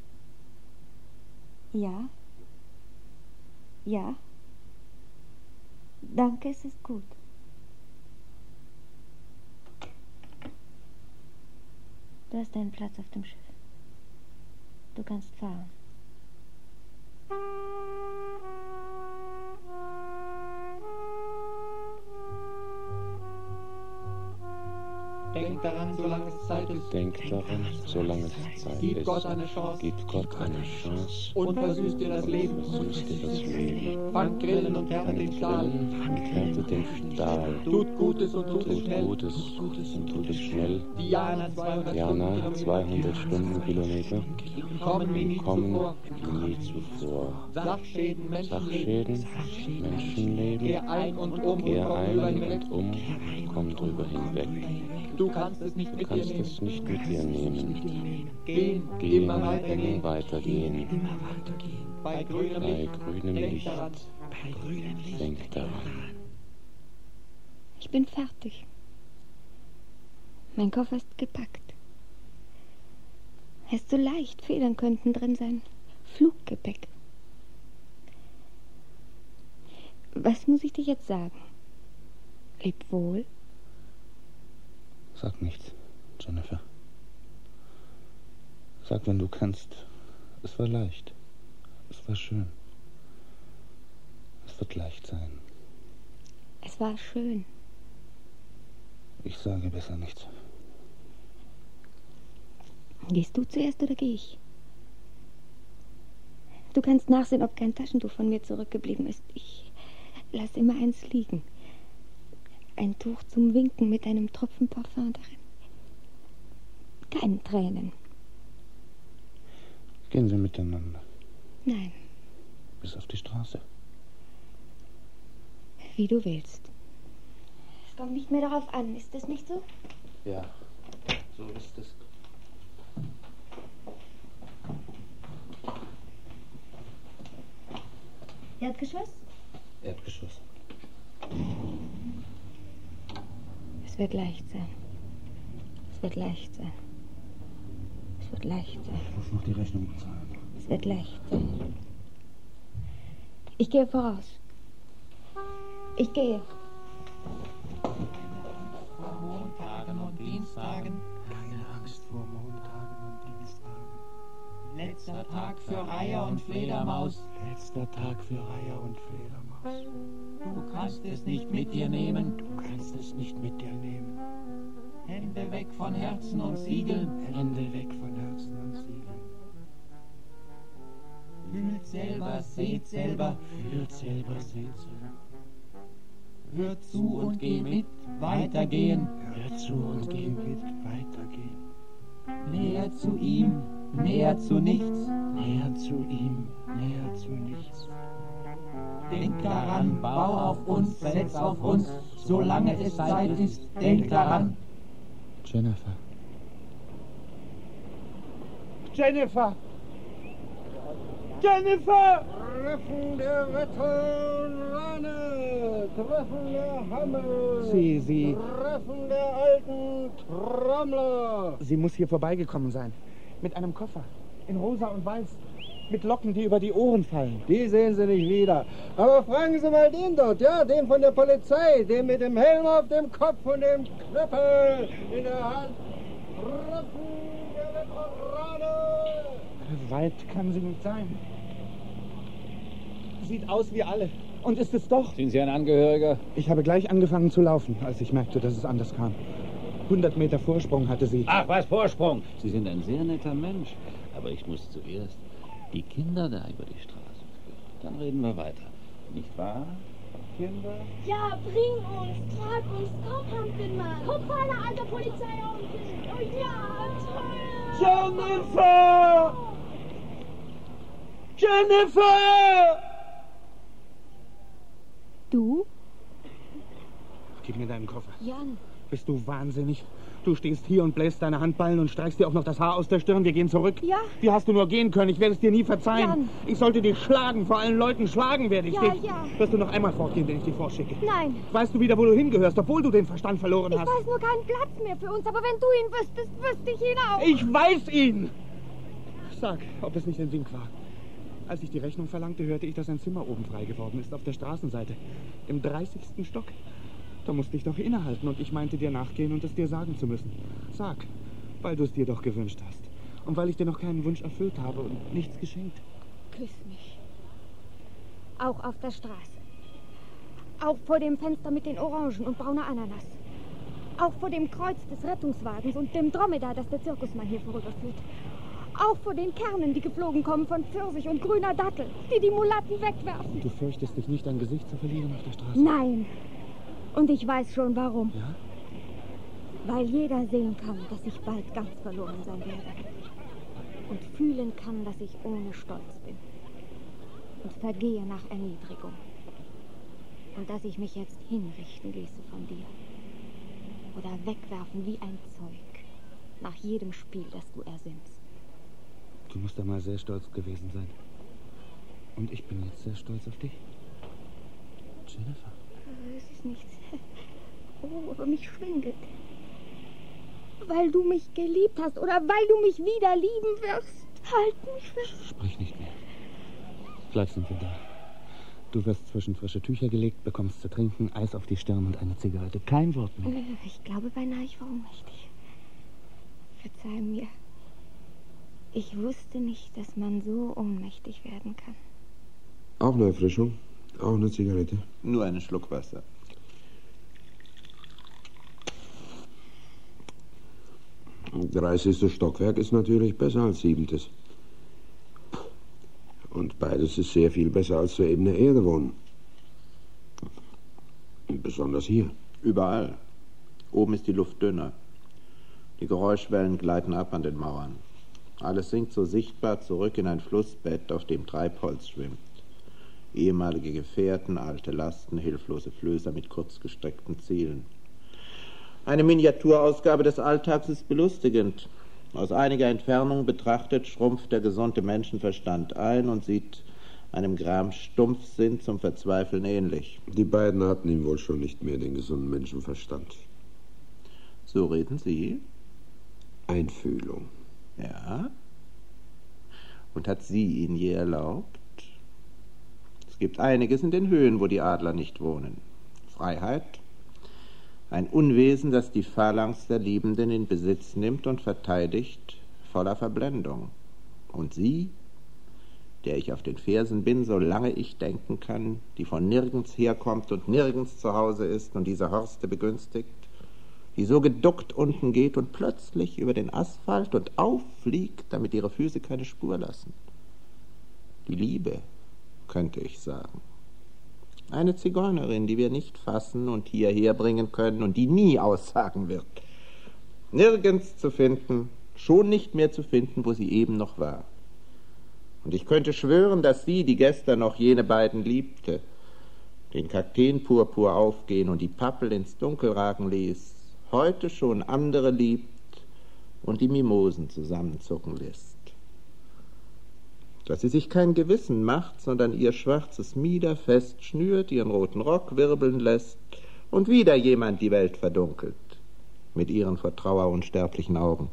Ja? Ja? Danke, es ist gut. Du hast einen Platz auf dem Schiff. Du kannst fahren. Denk daran, solange es Zeit ist. Denk daran, solange es Zeit Gib ist. Gott eine Chance. Gib Gott eine Chance. Und versüßt dir das Leben. Versüßt dir das Leben. Fangt Grillen und härtet den Stahl. Und härtet den Stahl. Tut Gutes und tut es Tut schnell. Gutes und tut es schnell. Diana zweihundert Diana, zweihundert Stundenkilometer. Kommen wie nie Kommen zuvor. wie nie zuvor. Sachschäden, Menschenleben. Sachschäden, Menschenleben. Geh ein und um Geh und komm drüber ein hinweg. und um, komm drüber hinweg. Du kannst es nicht Du mit dir kannst nehmen. es nicht mit dir nehmen. Gehen, Gehen, immer weitergehen. immer weitergehen. Bei grünem Bei Licht. grünem Denk Licht. daran. Denk daran. Ich bin fertig. Mein Koffer ist gepackt. Er ist so leicht, Federn könnten drin sein. Fluggepäck. Was muss ich dir jetzt sagen? Leb wohl. Sag nichts, Jennifer. Sag, wenn du kannst. Es war leicht. Es war schön. Es wird leicht sein. Es war schön. Ich sage besser nichts. Gehst du zuerst oder gehe ich? Du kannst nachsehen, ob kein Taschentuch von mir zurückgeblieben ist. Ich lasse immer eins liegen. Ein Tuch zum Winken mit einem Tropfen Parfum darin. Keine Tränen. Gehen wir miteinander. Nein, Bis auf die Straße. wie du willst. Es kommt nicht mehr darauf an, ist es nicht so? Ja, so ist es. Erdgeschoss? Erdgeschoss. Es wird leicht sein. Es wird leicht sein. Es wird leicht sein. Ich muss noch die Rechnung bezahlen. Es wird leicht sein. Ich gehe voraus. Ich gehe. Vor Montagen und Dienstagen. Keine Angst vor Montagen und Dienstagen. Letzter Tag für Reiher und Fledermaus. Letzter Tag für Reiher und Fledermaus. Du kannst es nicht mit dir nehmen. Du kannst es nicht mit dir nehmen. Hände weg von Herzen und Siegeln. Hände weg von Herzen und Siegeln. Fühlt selber, seht selber. Fühlt selber, seht selber. Hör zu und geh mit. Weitergehen. Hör zu und geh mit. Weitergehen. Näher zu ihm. Näher zu nichts. Näher zu ihm. Näher zu nichts. Denk daran, bau auf uns, setz auf uns. Solange es Zeit ist, denk daran. Jennifer. Jennifer! Jennifer! Treffen der Veterane, Treffen der Hammel, Sie, Sie... Treffen der alten Trommler. Sie muss hier vorbeigekommen sein. Mit einem Koffer. In rosa und weiß. Mit Locken, die über die Ohren fallen. Die sehen Sie nicht wieder. Aber fragen Sie mal den dort, ja, den von der Polizei, den mit dem Helm auf dem Kopf und dem Knüppel in der Hand. Treffen der Veterane. Weit kann sie nicht sein. Sieht aus wie alle. Und ist es doch. Sind Sie ein Angehöriger? Ich habe gleich angefangen zu laufen, als ich merkte, dass es anders kam. hundert Meter Vorsprung hatte sie. Ach, was Vorsprung? Sie sind ein sehr netter Mensch. Aber ich muss zuerst die Kinder da über die Straße führen. Dann reden wir weiter. Nicht wahr, Kinder? Ja, bring uns, trag uns, komm, Hampelmann. Komm, Vater, alter Polizeiauto. Oh ja, toll. Jennifer! Jennifer! Du? Gib mir deinen Koffer. Jan. Bist du wahnsinnig? Du stehst hier und bläst deine Handballen und streichst dir auch noch das Haar aus der Stirn. Wir gehen zurück. Ja. Wie hast du nur gehen können? Ich werde es dir nie verzeihen. Jan. Ich sollte dich schlagen. Vor allen Leuten schlagen werde ich Ja, dich. ja. Wirst du noch einmal fortgehen, wenn ich dich vorschicke? Nein. Weißt du wieder, wo du hingehörst, obwohl du den Verstand verloren Ich hast? weiß nur keinen Platz mehr für uns, aber wenn du ihn wüsstest, wüsste ich ihn auch. Ich weiß ihn! Sag, ob es nicht ein Wink war. Als ich die Rechnung verlangte, hörte ich, dass ein Zimmer oben frei geworden ist, auf der Straßenseite. Im dreißigsten Stock. Da musste ich doch innehalten und ich meinte dir nachgehen und es dir sagen zu müssen. Sag, weil du es dir doch gewünscht hast. Und weil ich dir noch keinen Wunsch erfüllt habe und nichts geschenkt. Küss mich. Auch auf der Straße. Auch vor dem Fenster mit den Orangen und brauner Ananas. Auch vor dem Kreuz des Rettungswagens und dem Dromedar, das der Zirkusmann hier vorüberführt. Auch vor den Kernen, die geflogen kommen von Pfirsich und grüner Dattel, die die Mulatten wegwerfen. Du fürchtest dich nicht, dein Gesicht zu verlieren auf der Straße? Nein. Und ich weiß schon, warum. Ja? Weil jeder sehen kann, dass ich bald ganz verloren sein werde. Und fühlen kann, dass ich ohne Stolz bin. Und vergehe nach Erniedrigung. Und dass ich mich jetzt hinrichten ließe von dir. Oder wegwerfen wie ein Zeug. Nach jedem Spiel, das du ersinnst. Du musst einmal sehr stolz gewesen sein. Und ich bin jetzt sehr stolz auf dich. Jennifer. Es ist nichts. Oh, aber mich schwindelt. Weil du mich geliebt hast oder weil du mich wieder lieben wirst. Halt mich fest. Sprich nicht mehr. Gleich sind wir da. Du wirst zwischen frische Tücher gelegt, bekommst zu trinken, Eis auf die Stirn und eine Zigarette. Kein Wort mehr. Ich glaube beinahe, ich war ohnmächtig. Verzeih mir. Ich wusste nicht, dass man so ohnmächtig werden kann. Auch eine Erfrischung? Auch eine Zigarette? Nur einen Schluck Wasser. dreißigstes Stockwerk ist natürlich besser als siebentes. Und beides ist sehr viel besser als soeben der Erde wohnen. Besonders hier. Überall. Oben ist die Luft dünner. Die Geräuschwellen gleiten ab an den Mauern. Alles sinkt so sichtbar zurück in ein Flussbett, auf dem Treibholz schwimmt. Ehemalige Gefährten, alte Lasten, hilflose Flößer mit kurzgestreckten Zielen. Eine Miniaturausgabe des Alltags ist belustigend. Aus einiger Entfernung betrachtet schrumpft der gesunde Menschenverstand ein und sieht einem Gram Stumpfsinn zum Verzweifeln ähnlich. Die beiden hatten ihm wohl schon nicht mehr den gesunden Menschenverstand. So reden Sie? Einfühlung. Ja? Und hat sie ihn je erlaubt? Es gibt einiges in den Höhen, wo die Adler nicht wohnen. Freiheit, ein Unwesen, das die Phalanx der Liebenden in Besitz nimmt und verteidigt, voller Verblendung. Und sie, der ich auf den Fersen bin, solange ich denken kann, die von nirgends herkommt und nirgends zu Hause ist und diese Horste begünstigt, die so geduckt unten geht und plötzlich über den Asphalt und auffliegt, damit ihre Füße keine Spur lassen. Die Liebe, könnte ich sagen. Eine Zigeunerin, die wir nicht fassen und hierher bringen können und die nie aussagen wird. Nirgends zu finden, schon nicht mehr zu finden, wo sie eben noch war. Und ich könnte schwören, dass sie, die gestern noch jene beiden liebte, den Kakteenpurpur aufgehen und die Pappel ins Dunkel ragen ließ, heute schon andere liebt und die Mimosen zusammenzucken lässt. Dass sie sich kein Gewissen macht, sondern ihr schwarzes Mieder fest schnürt, ihren roten Rock wirbeln lässt und wieder jemand die Welt verdunkelt mit ihren vor Trauer unsterblichen Augen.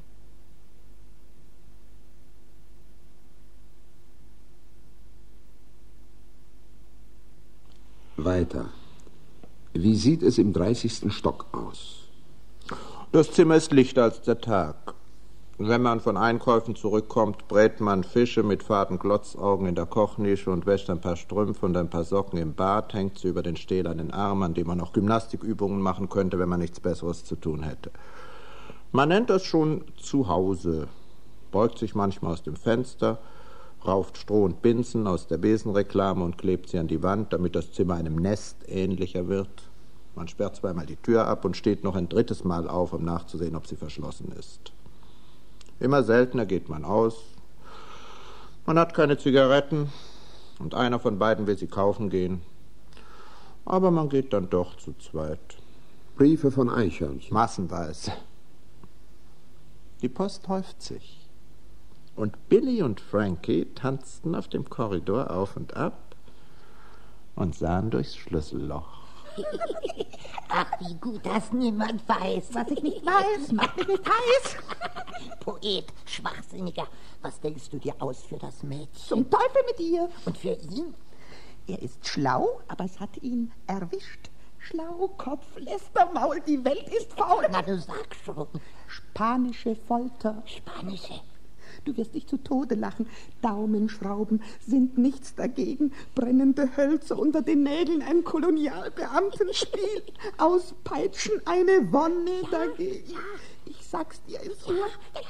Weiter. Wie sieht es im dreißigsten Stock aus? Das Zimmer ist lichter als der Tag. Wenn man von Einkäufen zurückkommt, brät man Fische mit faden Glotzaugen in der Kochnische und wäscht ein paar Strümpfe und ein paar Socken im Bad, hängt sie über den stählernen Arm, an dem man auch Gymnastikübungen machen könnte, wenn man nichts Besseres zu tun hätte. Man nennt das schon Zuhause, beugt sich manchmal aus dem Fenster, rauft Stroh und Binsen aus der Besenreklame und klebt sie an die Wand, damit das Zimmer einem Nest ähnlicher wird. Man sperrt zweimal die Tür ab und steht noch ein drittes Mal auf, um nachzusehen, ob sie verschlossen ist. Immer seltener geht man aus. Man hat keine Zigaretten und einer von beiden will sie kaufen gehen. Aber man geht dann doch zu zweit. Briefe von Eichhörnchen. Massenweise. Die Post häuft sich. Und Billy und Frankie tanzten auf dem Korridor auf und ab und sahen durchs Schlüsselloch. Ach, wie gut, dass niemand weiß. Was ich nicht weiß, macht mich nicht heiß. Poet, Schwachsinniger, was denkst du dir aus für das Mädchen? Zum Teufel mit ihr. Und für ihn? Er ist schlau, aber es hat ihn erwischt. Schlaukopf, Lästermaul, die Welt ist faul. Na, du sag schon. Spanische Folter. Spanische? Du wirst dich zu Tode lachen. Daumenschrauben sind nichts dagegen. Brennende Hölzer unter den Nägeln, ein Kolonialbeamtenspiel. Auspeitschen, eine Wonne dagegen. Ich sag's dir, ist Ruhe.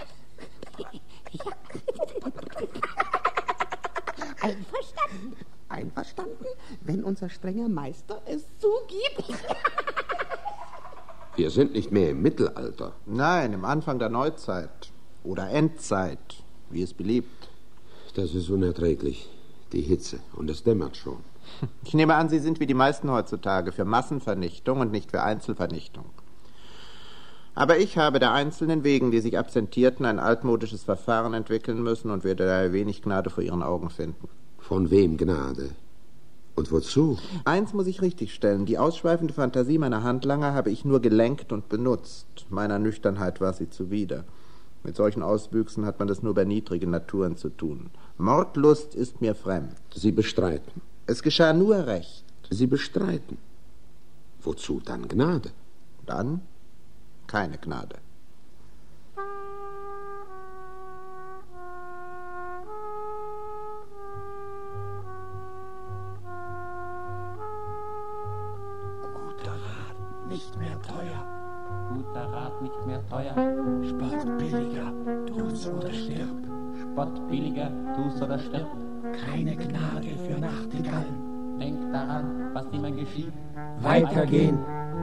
Einverstanden. Einverstanden, wenn unser strenger Meister es zugibt. Wir sind nicht mehr im Mittelalter. Nein, im Anfang der Neuzeit. Oder Endzeit, wie es beliebt. Das ist unerträglich. Die Hitze. Und es dämmert schon. Ich nehme an, Sie sind wie die meisten heutzutage für Massenvernichtung und nicht für Einzelvernichtung. Aber ich habe der Einzelnen wegen, die sich absentierten, ein altmodisches Verfahren entwickeln müssen und werde daher wenig Gnade vor Ihren Augen finden. Von wem Gnade? Und wozu? Eins muss ich richtigstellen. Die ausschweifende Fantasie meiner Handlanger habe ich nur gelenkt und benutzt. Meiner Nüchternheit war sie zuwider. Mit solchen Auswüchsen hat man das nur bei niedrigen Naturen zu tun. Mordlust ist mir fremd. Sie bestreiten. Es geschah nur recht. Sie bestreiten. Wozu dann Gnade? Dann keine Gnade. Nicht mehr teuer. Guter Rat nicht mehr teuer. Spott billiger, tu's oder stirb. Spott billiger, tu's oder stirb. Keine Gnade für Nachtigallen. Denk daran, was immer geschieht. Weitergehen.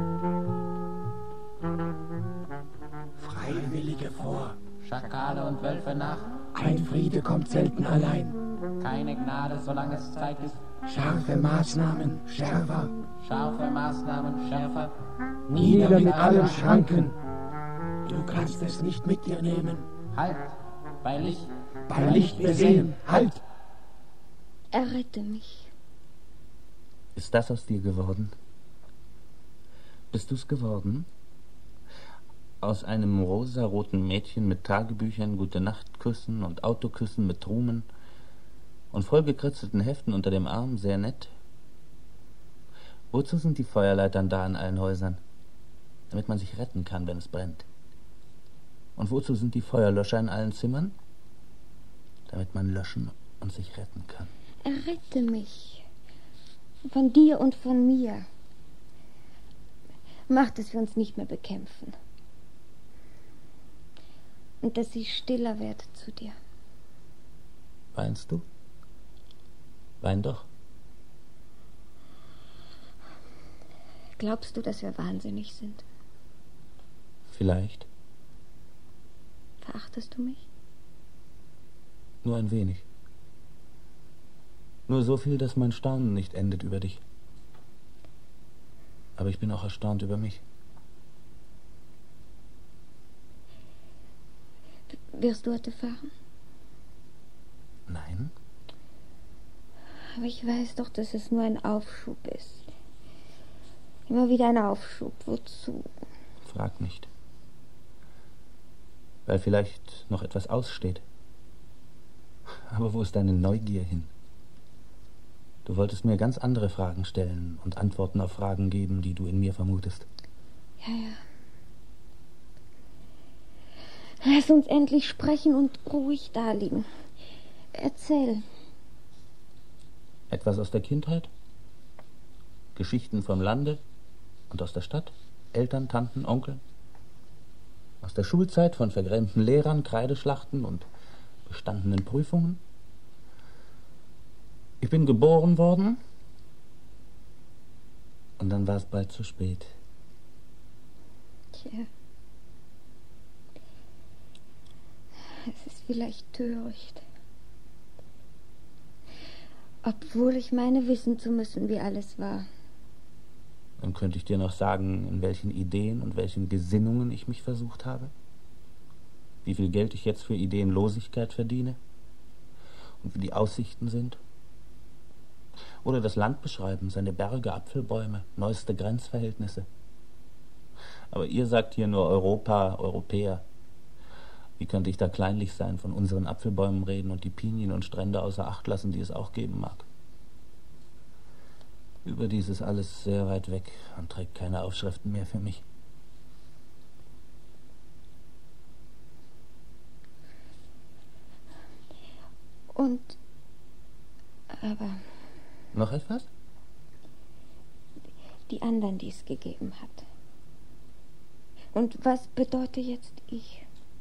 Freiwillige vor. Schakale und Wölfe nach. Ein Friede kommt selten allein. Keine Gnade, solange es Zeit ist. Scharfe Maßnahmen, schärfer. Scharfe Maßnahmen, schärfer. Nieder mit allen Schranken. Du kannst es nicht mit dir nehmen. Halt, bei Licht. Bei Licht wir sehen. Halt. Errette mich. Ist das aus dir geworden? Bist du's geworden? Aus einem rosaroten Mädchen mit Tagebüchern, Gute-Nacht-Küssen und Autoküssen mit Trumen und vollgekritzelten Heften unter dem Arm, sehr nett. Wozu sind die Feuerleitern da in allen Häusern? Damit man sich retten kann, wenn es brennt. Und wozu sind die Feuerlöscher in allen Zimmern? Damit man löschen und sich retten kann. Errette mich. Von dir und von mir. Mach, dass wir uns nicht mehr bekämpfen. Und dass ich stiller werde zu dir. Weinst du? Wein doch. Glaubst du, dass wir wahnsinnig sind? Vielleicht. Verachtest du mich? Nur ein wenig. Nur so viel, dass mein Staunen nicht endet über dich. Aber ich bin auch erstaunt über mich. Wirst du heute fahren? Nein. Aber ich weiß doch, dass es nur ein Aufschub ist. Immer wieder ein Aufschub. Wozu? Frag nicht. Weil vielleicht noch etwas aussteht. Aber wo ist deine Neugier hin? Du wolltest mir ganz andere Fragen stellen und Antworten auf Fragen geben, die du in mir vermutest. Ja, ja. Lass uns endlich sprechen und ruhig daliegen. Erzähl. Etwas aus der Kindheit? Geschichten vom Lande und aus der Stadt? Eltern, Tanten, Onkel? Aus der Schulzeit von vergrämten Lehrern, Kreideschlachten und bestandenen Prüfungen? Ich bin geboren worden und dann war es bald zu spät. Tja. Es ist vielleicht töricht. Obwohl ich meine, wissen zu müssen, wie alles war. Dann könnte ich dir noch sagen, in welchen Ideen und welchen Gesinnungen ich mich versucht habe. Wie viel Geld ich jetzt für Ideenlosigkeit verdiene. Und wie die Aussichten sind. Oder das Land beschreiben, seine Berge, Apfelbäume, neueste Grenzverhältnisse. Aber ihr sagt hier nur Europa, Europäer. Wie könnte ich da kleinlich sein, von unseren Apfelbäumen reden und die Pinien und Strände außer Acht lassen, die es auch geben mag? Überdies ist alles sehr weit weg und trägt keine Aufschriften mehr für mich. Und... aber... Noch etwas? Die anderen, die es gegeben hat. Und was bedeutet jetzt ich?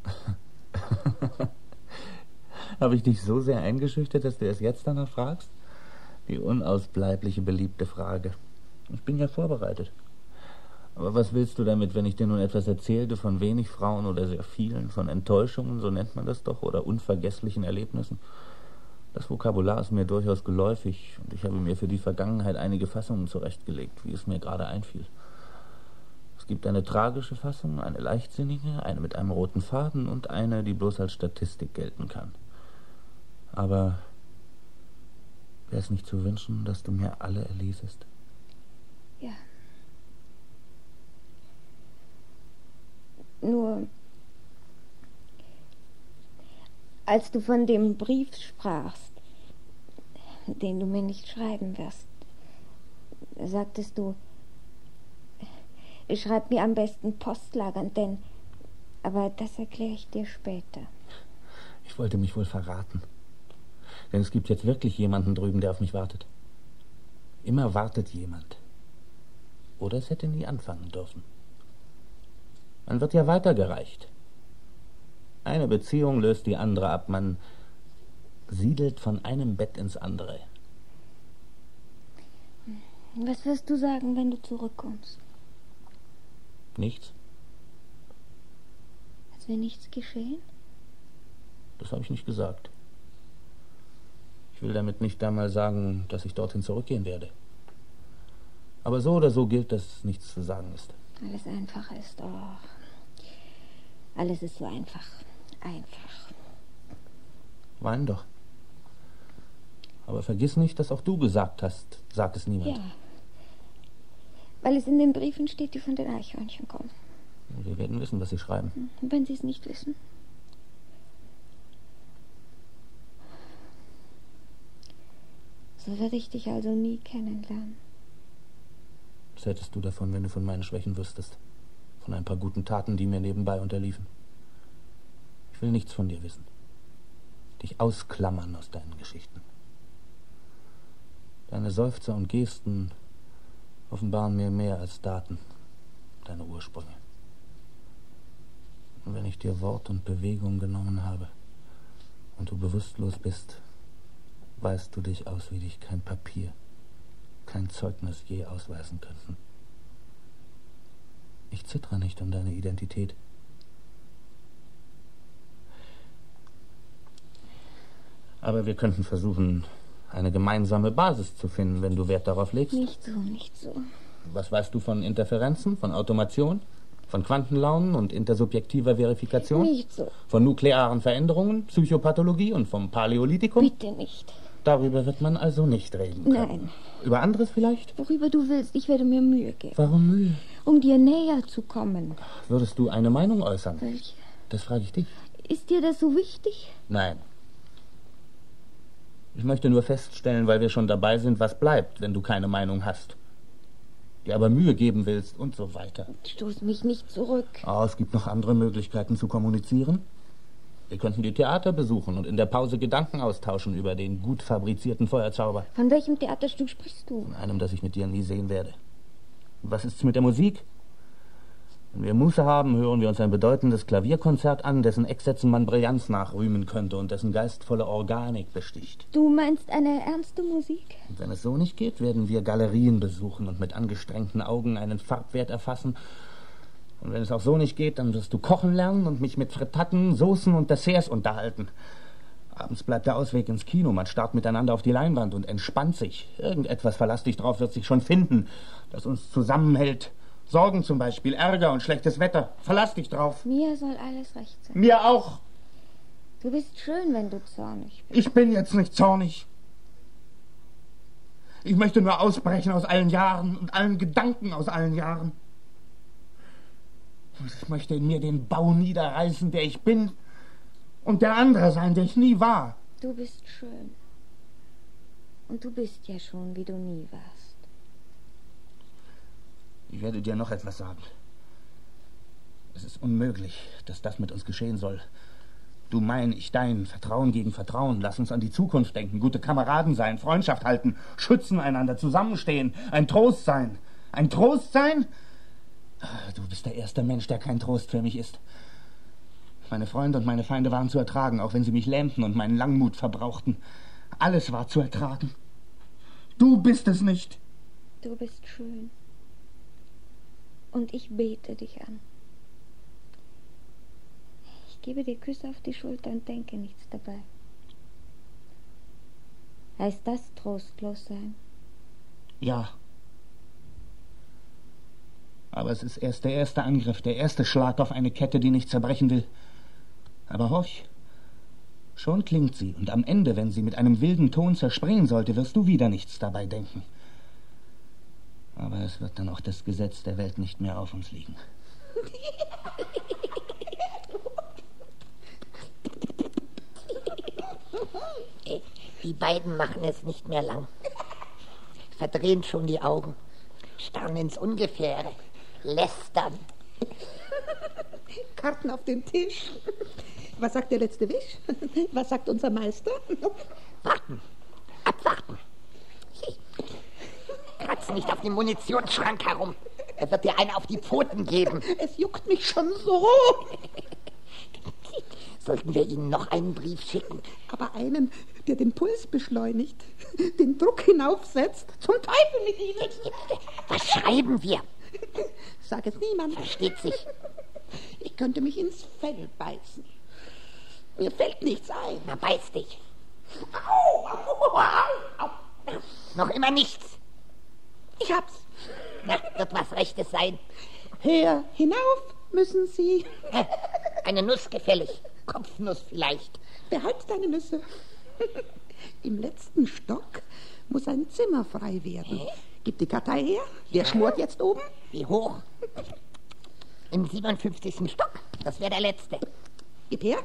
Habe ich dich so sehr eingeschüchtert, dass du erst jetzt danach fragst? Die unausbleibliche, beliebte Frage. Ich bin ja vorbereitet. Aber was willst du damit, wenn ich dir nun etwas erzählte von wenig Frauen oder sehr vielen, von Enttäuschungen, so nennt man das doch, oder unvergesslichen Erlebnissen? Das Vokabular ist mir durchaus geläufig und ich habe mir für die Vergangenheit einige Fassungen zurechtgelegt, wie es mir gerade einfiel. Es gibt eine tragische Fassung, eine leichtsinnige, eine mit einem roten Faden und eine, die bloß als Statistik gelten kann. Aber wäre es nicht zu wünschen, dass du mir alle erlesest? Ja. Nur, als du von dem Brief sprachst, den du mir nicht schreiben wirst, sagtest du, schreib mir am besten postlagernd, denn, aber das erkläre ich dir später. Ich wollte mich wohl verraten. Denn es gibt jetzt wirklich jemanden drüben, der auf mich wartet. Immer wartet jemand. Oder es hätte nie anfangen dürfen. Man wird ja weitergereicht. Eine Beziehung löst die andere ab. Man siedelt von einem Bett ins andere. Was wirst du sagen, wenn du zurückkommst? Nichts. Als wäre nichts geschehen? Das habe ich nicht gesagt. Ich will damit nicht einmal sagen, dass ich dorthin zurückgehen werde. Aber so oder so gilt, dass nichts zu sagen ist. Alles einfach ist, oh. Alles ist so einfach. Einfach. Wein doch. Aber vergiss nicht, dass auch du gesagt hast, sag es niemand. Ja. Weil es in den Briefen steht, die von den Eichhörnchen kommen. Wir werden wissen, was sie schreiben. Und wenn sie es nicht wissen? So werde ich dich also nie kennenlernen. Was hättest du davon, wenn du von meinen Schwächen wüsstest? Von ein paar guten Taten, die mir nebenbei unterliefen? Ich will nichts von dir wissen. Dich ausklammern aus deinen Geschichten. Deine Seufzer und Gesten offenbaren mir mehr als Daten, deine Ursprünge. Und wenn ich dir Wort und Bewegung genommen habe und du bewusstlos bist, weist du dich aus, wie dich kein Papier, kein Zeugnis je ausweisen könnten. Ich zittere nicht um deine Identität. Aber wir könnten versuchen, eine gemeinsame Basis zu finden, wenn du Wert darauf legst. Nicht so, nicht so. Was weißt du von Interferenzen, von Automation, von Quantenlaunen und intersubjektiver Verifikation? Nicht so. Von nuklearen Veränderungen, Psychopathologie und vom Paläolithikum? Bitte nicht. Darüber wird man also nicht reden können. Nein. Über anderes vielleicht? Worüber du willst, ich werde mir Mühe geben. Warum Mühe? Um dir näher zu kommen. Würdest du eine Meinung äußern? Welche? Das frage ich dich. Ist dir das so wichtig? Nein. Ich möchte nur feststellen, weil wir schon dabei sind, was bleibt, wenn du keine Meinung hast. Dir aber Mühe geben willst und so weiter. Stoß mich nicht zurück. Oh, es gibt noch andere Möglichkeiten zu kommunizieren. Wir könnten die Theater besuchen und in der Pause Gedanken austauschen über den gut fabrizierten Feuerzauber. Von welchem Theaterstück sprichst du? Von einem, das ich mit dir nie sehen werde. Und was ist's mit der Musik? Wenn wir Muße haben, hören wir uns ein bedeutendes Klavierkonzert an, dessen Ecksätzen man Brillanz nachrühmen könnte und dessen geistvolle Organik besticht. Du meinst eine ernste Musik? Und wenn es so nicht geht, werden wir Galerien besuchen und mit angestrengten Augen einen Farbwert erfassen. Und wenn es auch so nicht geht, dann wirst du kochen lernen und mich mit Frittaten, Soßen und Desserts unterhalten. Abends bleibt der Ausweg ins Kino. Man starrt miteinander auf die Leinwand und entspannt sich. Irgendetwas, verlass dich drauf, wird sich schon finden, das uns zusammenhält. Sorgen zum Beispiel, Ärger und schlechtes Wetter. Verlass dich drauf. Mir soll alles recht sein. Mir auch. Du bist schön, wenn du zornig bist. Ich bin jetzt nicht zornig. Ich möchte nur ausbrechen aus allen Jahren und allen Gedanken aus allen Jahren. Ich möchte in mir den Bau niederreißen, der ich bin, und der andere sein, der ich nie war. Du bist schön. Und du bist ja schon, wie du nie warst. Ich werde dir noch etwas sagen. Es ist unmöglich, dass das mit uns geschehen soll. Du mein, ich dein, Vertrauen gegen Vertrauen. Lass uns an die Zukunft denken, gute Kameraden sein, Freundschaft halten, schützen einander, zusammenstehen, ein Trost sein. Ein Trost sein? Du bist der erste Mensch, der kein Trost für mich ist. Meine Freunde und meine Feinde waren zu ertragen, auch wenn sie mich lähmten und meinen Langmut verbrauchten. Alles war zu ertragen. Du bist es nicht. Du bist schön. Und ich bete dich an. Ich gebe dir Küsse auf die Schulter und denke nichts dabei. Heißt das trostlos sein? Ja. Aber es ist erst der erste Angriff, der erste Schlag auf eine Kette, die nicht zerbrechen will. Aber horch, schon klingt sie, und am Ende, wenn sie mit einem wilden Ton zerspringen sollte, wirst du wieder nichts dabei denken. Aber es wird dann auch das Gesetz der Welt nicht mehr auf uns liegen. Die beiden machen es nicht mehr lang. Verdrehen schon die Augen, starren ins Ungefähre, lästern. Karten auf den Tisch. Was sagt der letzte Wisch? Was sagt unser Meister? Warten, abwarten. Kratz nicht auf dem Munitionsschrank herum. Er wird dir eine auf die Pfoten geben. Es juckt mich schon so. Sollten wir Ihnen noch einen Brief schicken? Aber einen, der den Puls beschleunigt, den Druck hinaufsetzt. Zum Teufel mit Ihnen. Was schreiben wir? Sag es niemand. Versteht sich. Ich könnte mich ins Fell beißen. Mir fällt nichts ein. Na, beiß dich. Au, au, au, au. Noch immer nichts. Ich hab's. Na, wird was Rechtes sein. Höher hinauf müssen Sie. Eine Nuss gefällig. Kopfnuss vielleicht. Behalt deine Nüsse. Im letzten Stock muss ein Zimmer frei werden. Hä? Gib die Kartei her. Wer schmort jetzt oben? Wie hoch? Im siebenundfünfzigsten Stock. Das wäre der letzte. Gib her.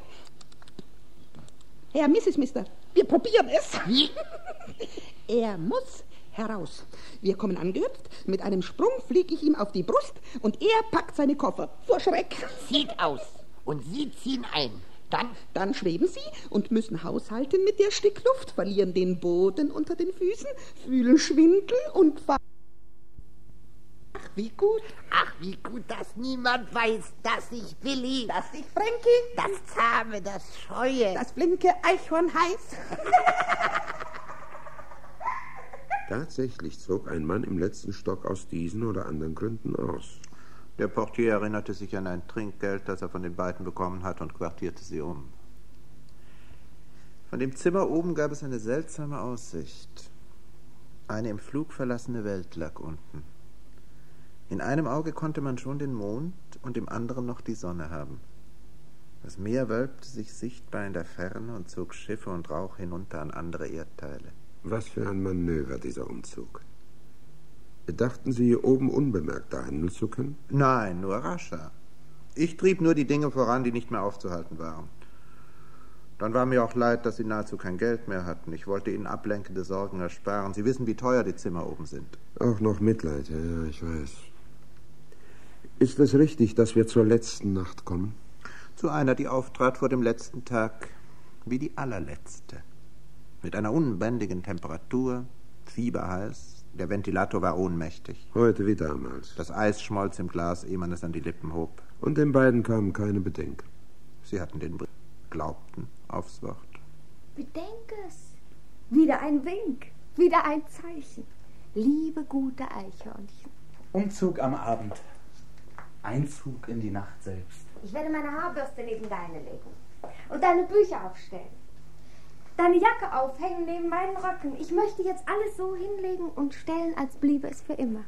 Herr Misses Mister, wir probieren es. Wie? Er muss heraus. Wir kommen angehüpft. Mit einem Sprung fliege ich ihm auf die Brust und er packt seine Koffer. Vor Schreck. Zieht aus. Und Sie ziehen ein. Dann? Dann schweben Sie und müssen haushalten mit der Stickluft, verlieren den Boden unter den Füßen, fühlen Schwindel und... Ach, wie gut. Ach, wie gut, dass niemand weiß, dass ich Willi, dass ich Frankie, das Zahme, das Scheue, das flinke Eichhorn heiß. Tatsächlich zog ein Mann im letzten Stock aus diesen oder anderen Gründen aus. Der Portier erinnerte sich an ein Trinkgeld, das er von den beiden bekommen hat, und quartierte sie um. Von dem Zimmer oben gab es eine seltsame Aussicht. Eine im Flug verlassene Welt lag unten. In einem Auge konnte man schon den Mond und im anderen noch die Sonne haben. Das Meer wölbte sich sichtbar in der Ferne und zog Schiffe und Rauch hinunter an andere Erdteile. Was für ein Manöver, dieser Umzug. Dachten Sie, hier oben unbemerkt handeln zu können? Nein, nur rascher. Ich trieb nur die Dinge voran, die nicht mehr aufzuhalten waren. Dann war mir auch leid, dass Sie nahezu kein Geld mehr hatten. Ich wollte Ihnen ablenkende Sorgen ersparen. Sie wissen, wie teuer die Zimmer oben sind. Auch noch Mitleid, ja, ja, ich weiß. Ist es richtig, dass wir zur letzten Nacht kommen? Zu einer, die auftrat vor dem letzten Tag wie die allerletzte. Mit einer unbändigen Temperatur, fieberheiß. Der Ventilator war ohnmächtig. Heute wie damals. Das Eis schmolz im Glas, ehe man es an die Lippen hob. Und den beiden kamen keine Bedenken. Sie hatten den Brief, glaubten aufs Wort. Bedenke es. Wieder ein Wink, wieder ein Zeichen. Liebe gute Eichhörnchen. Umzug am Abend. Einzug in die Nacht selbst. Ich werde meine Haarbürste neben deine legen und deine Bücher aufstellen. Deine Jacke aufhängen neben meinen Röcken. Ich möchte jetzt alles so hinlegen und stellen, als bliebe es für immer.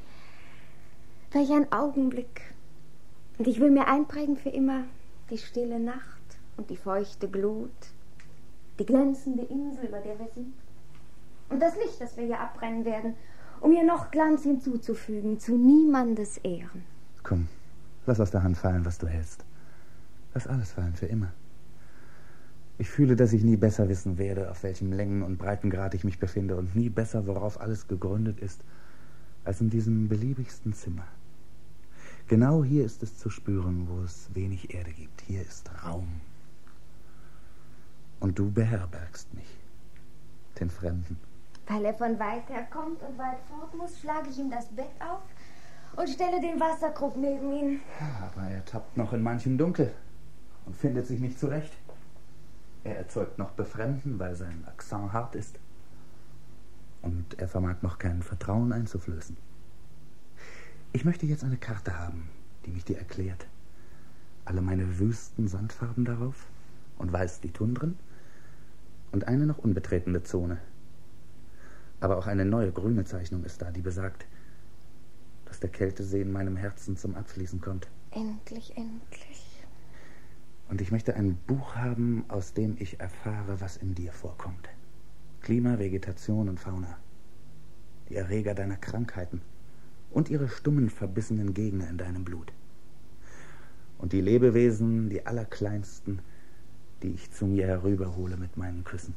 Welch ein Augenblick. Und ich will mir einprägen für immer die stille Nacht und die feuchte Glut, die glänzende Insel, über der wir sind. Und das Licht, das wir hier abbrennen werden, um ihr noch Glanz hinzuzufügen, zu niemandes Ehren. Komm, lass aus der Hand fallen, was du hältst. Lass alles fallen, für immer. Ich fühle, dass ich nie besser wissen werde, auf welchem Längen- und Breitengrad ich mich befinde und nie besser, worauf alles gegründet ist, als in diesem beliebigsten Zimmer. Genau hier ist es zu spüren, wo es wenig Erde gibt. Hier ist Raum. Und du beherbergst mich, den Fremden. Weil er von weit her kommt und weit fort muss, schlage ich ihm das Bett auf und stelle den Wasserkrug neben ihn. Aber er tappt noch in manchem Dunkel und findet sich nicht zurecht. Er erzeugt noch Befremden, weil sein Akzent hart ist. Und er vermag noch kein Vertrauen einzuflößen. Ich möchte jetzt eine Karte haben, die mich dir erklärt. Alle meine wüsten Sandfarben darauf und weiß die Tundren und eine noch unbetretene Zone. Aber auch eine neue grüne Zeichnung ist da, die besagt, dass der Kältesee in meinem Herzen zum Abfließen kommt. Endlich, endlich. Und ich möchte ein Buch haben, aus dem ich erfahre, was in dir vorkommt. Klima, Vegetation und Fauna. Die Erreger deiner Krankheiten und ihre stummen, verbissenen Gegner in deinem Blut. Und die Lebewesen, die allerkleinsten, die ich zu mir herüberhole mit meinen Küssen.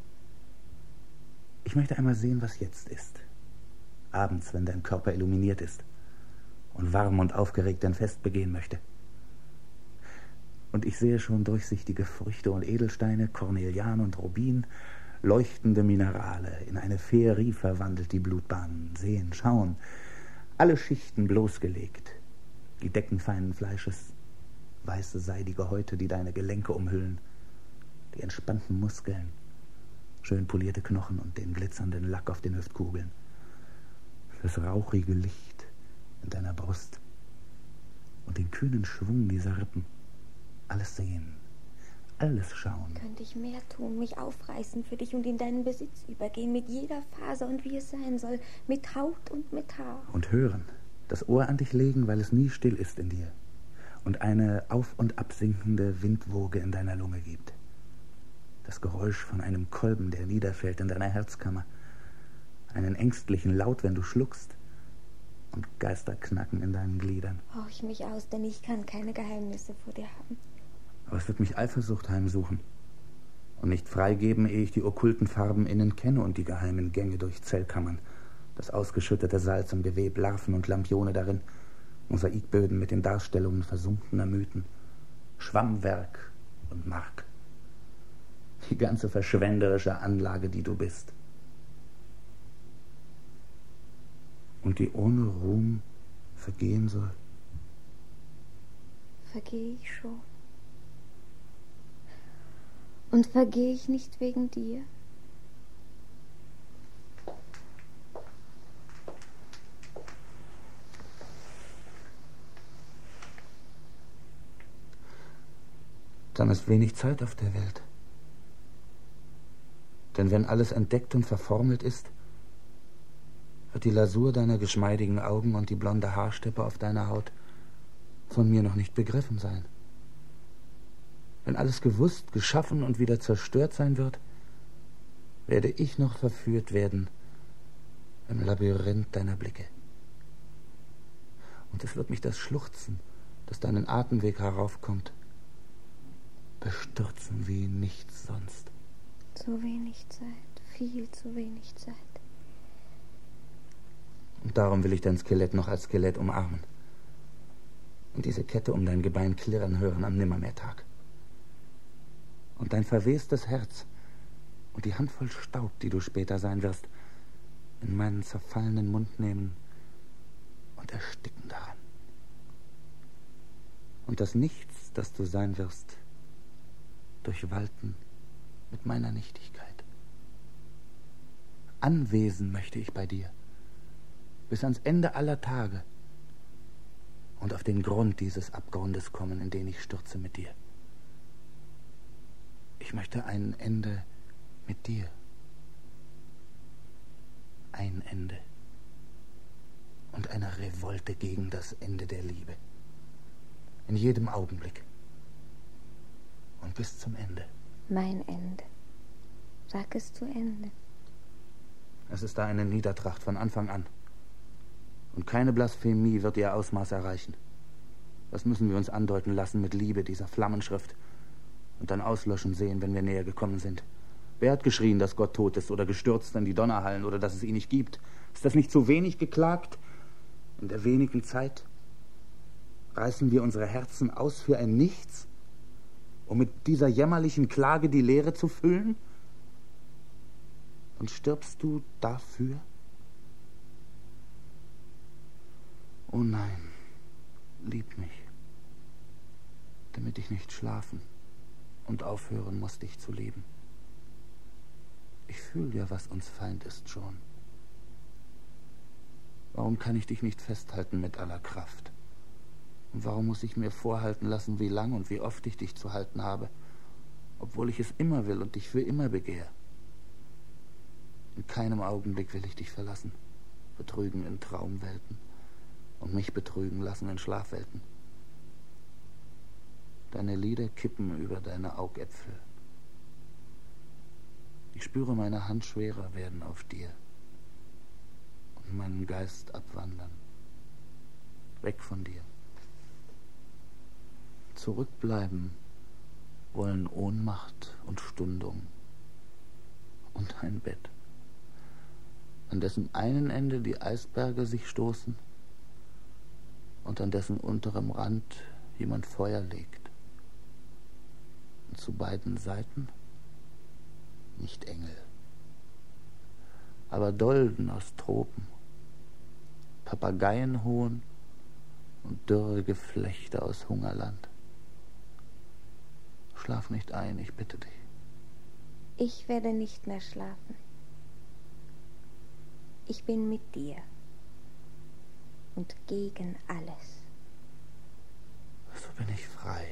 Ich möchte einmal sehen, was jetzt ist. Abends, wenn dein Körper illuminiert ist und warm und aufgeregt ein Fest begehen möchte. Und ich sehe schon durchsichtige Früchte und Edelsteine, Kornelian und Rubin, leuchtende Minerale, in eine Feerie verwandelt die Blutbahnen, sehen, schauen, alle Schichten bloßgelegt, die Decken feinen Fleisches, weiße, seidige Häute, die deine Gelenke umhüllen, die entspannten Muskeln, schön polierte Knochen und den glitzernden Lack auf den Hüftkugeln, das rauchige Licht in deiner Brust und den kühnen Schwung dieser Rippen. Alles sehen, alles schauen. Könnte ich mehr tun, mich aufreißen für dich und in deinen Besitz übergehen, mit jeder Faser und wie es sein soll, mit Haut und mit Haar. Und hören, das Ohr an dich legen, weil es nie still ist in dir und eine auf- und absinkende Windwoge in deiner Lunge gibt. Das Geräusch von einem Kolben, der niederfällt in deiner Herzkammer, einen ängstlichen Laut, wenn du schluckst, und Geisterknacken in deinen Gliedern. Horch mich aus, denn ich kann keine Geheimnisse vor dir haben. Aber es wird mich Eifersucht heimsuchen und nicht freigeben, ehe ich die okkulten Farben innen kenne und die geheimen Gänge durch Zellkammern, das ausgeschüttete Salz im Geweb, Larven und Lampione darin, Mosaikböden mit den Darstellungen versunkener Mythen, Schwammwerk und Mark. Die ganze verschwenderische Anlage, die du bist. Und die ohne Ruhm vergehen soll. Vergehe ich schon. Und vergehe ich nicht wegen dir? Dann ist wenig Zeit auf der Welt. Denn wenn alles entdeckt und verformelt ist, wird die Lasur deiner geschmeidigen Augen und die blonde Haarsteppe auf deiner Haut von mir noch nicht begriffen sein. Wenn alles gewusst, geschaffen und wieder zerstört sein wird, werde ich noch verführt werden im Labyrinth deiner Blicke. Und es wird mich das Schluchzen, das deinen Atemweg heraufkommt, bestürzen wie nichts sonst. Zu wenig Zeit, viel zu wenig Zeit. Und darum will ich dein Skelett noch als Skelett umarmen. Und diese Kette um dein Gebein klirren hören am Nimmermehrtag. Und dein verwestes Herz und die Handvoll Staub, die du später sein wirst, in meinen zerfallenen Mund nehmen und ersticken daran. Und das Nichts, das du sein wirst, durchwalten mit meiner Nichtigkeit. Anwesen möchte ich bei dir, bis ans Ende aller Tage und auf den Grund dieses Abgrundes kommen, in den ich stürze mit dir. Ich möchte ein Ende mit dir. Ein Ende. Und eine Revolte gegen das Ende der Liebe. In jedem Augenblick. Und bis zum Ende. Mein Ende. Sag es zu Ende. Es ist da eine Niedertracht von Anfang an. Und keine Blasphemie wird ihr Ausmaß erreichen. Das müssen wir uns andeuten lassen mit Liebe dieser Flammenschrift und dann auslöschen sehen, wenn wir näher gekommen sind. Wer hat geschrien, dass Gott tot ist oder gestürzt in die Donnerhallen oder dass es ihn nicht gibt? Ist das nicht zu wenig geklagt? In der wenigen Zeit reißen wir unsere Herzen aus für ein Nichts um mit dieser jämmerlichen Klage die Leere zu füllen? Und stirbst du dafür? Oh nein, lieb mich, damit ich nicht schlafen und aufhören muss, dich zu lieben. Ich fühle ja, was uns Feind ist schon. Warum kann ich dich nicht festhalten mit aller Kraft? Und warum muss ich mir vorhalten lassen, wie lang und wie oft ich dich zu halten habe, obwohl ich es immer will und dich für immer begehre? In keinem Augenblick will ich dich verlassen, betrügen in Traumwelten und mich betrügen lassen in Schlafwelten. Deine Lider kippen über deine Augäpfel. Ich spüre meine Hand schwerer werden auf dir und meinen Geist abwandern, weg von dir. Zurückbleiben wollen Ohnmacht und Stundung und ein Bett, an dessen einen Ende die Eisberge sich stoßen und an dessen unterem Rand jemand Feuer legt. Und zu beiden Seiten nicht Engel, aber Dolden aus Tropen, Papageienhohn und dürre Geflechte aus Hungerland. Schlaf nicht ein, ich bitte dich. Ich werde nicht mehr schlafen. Ich bin mit dir und gegen alles. So bin ich frei.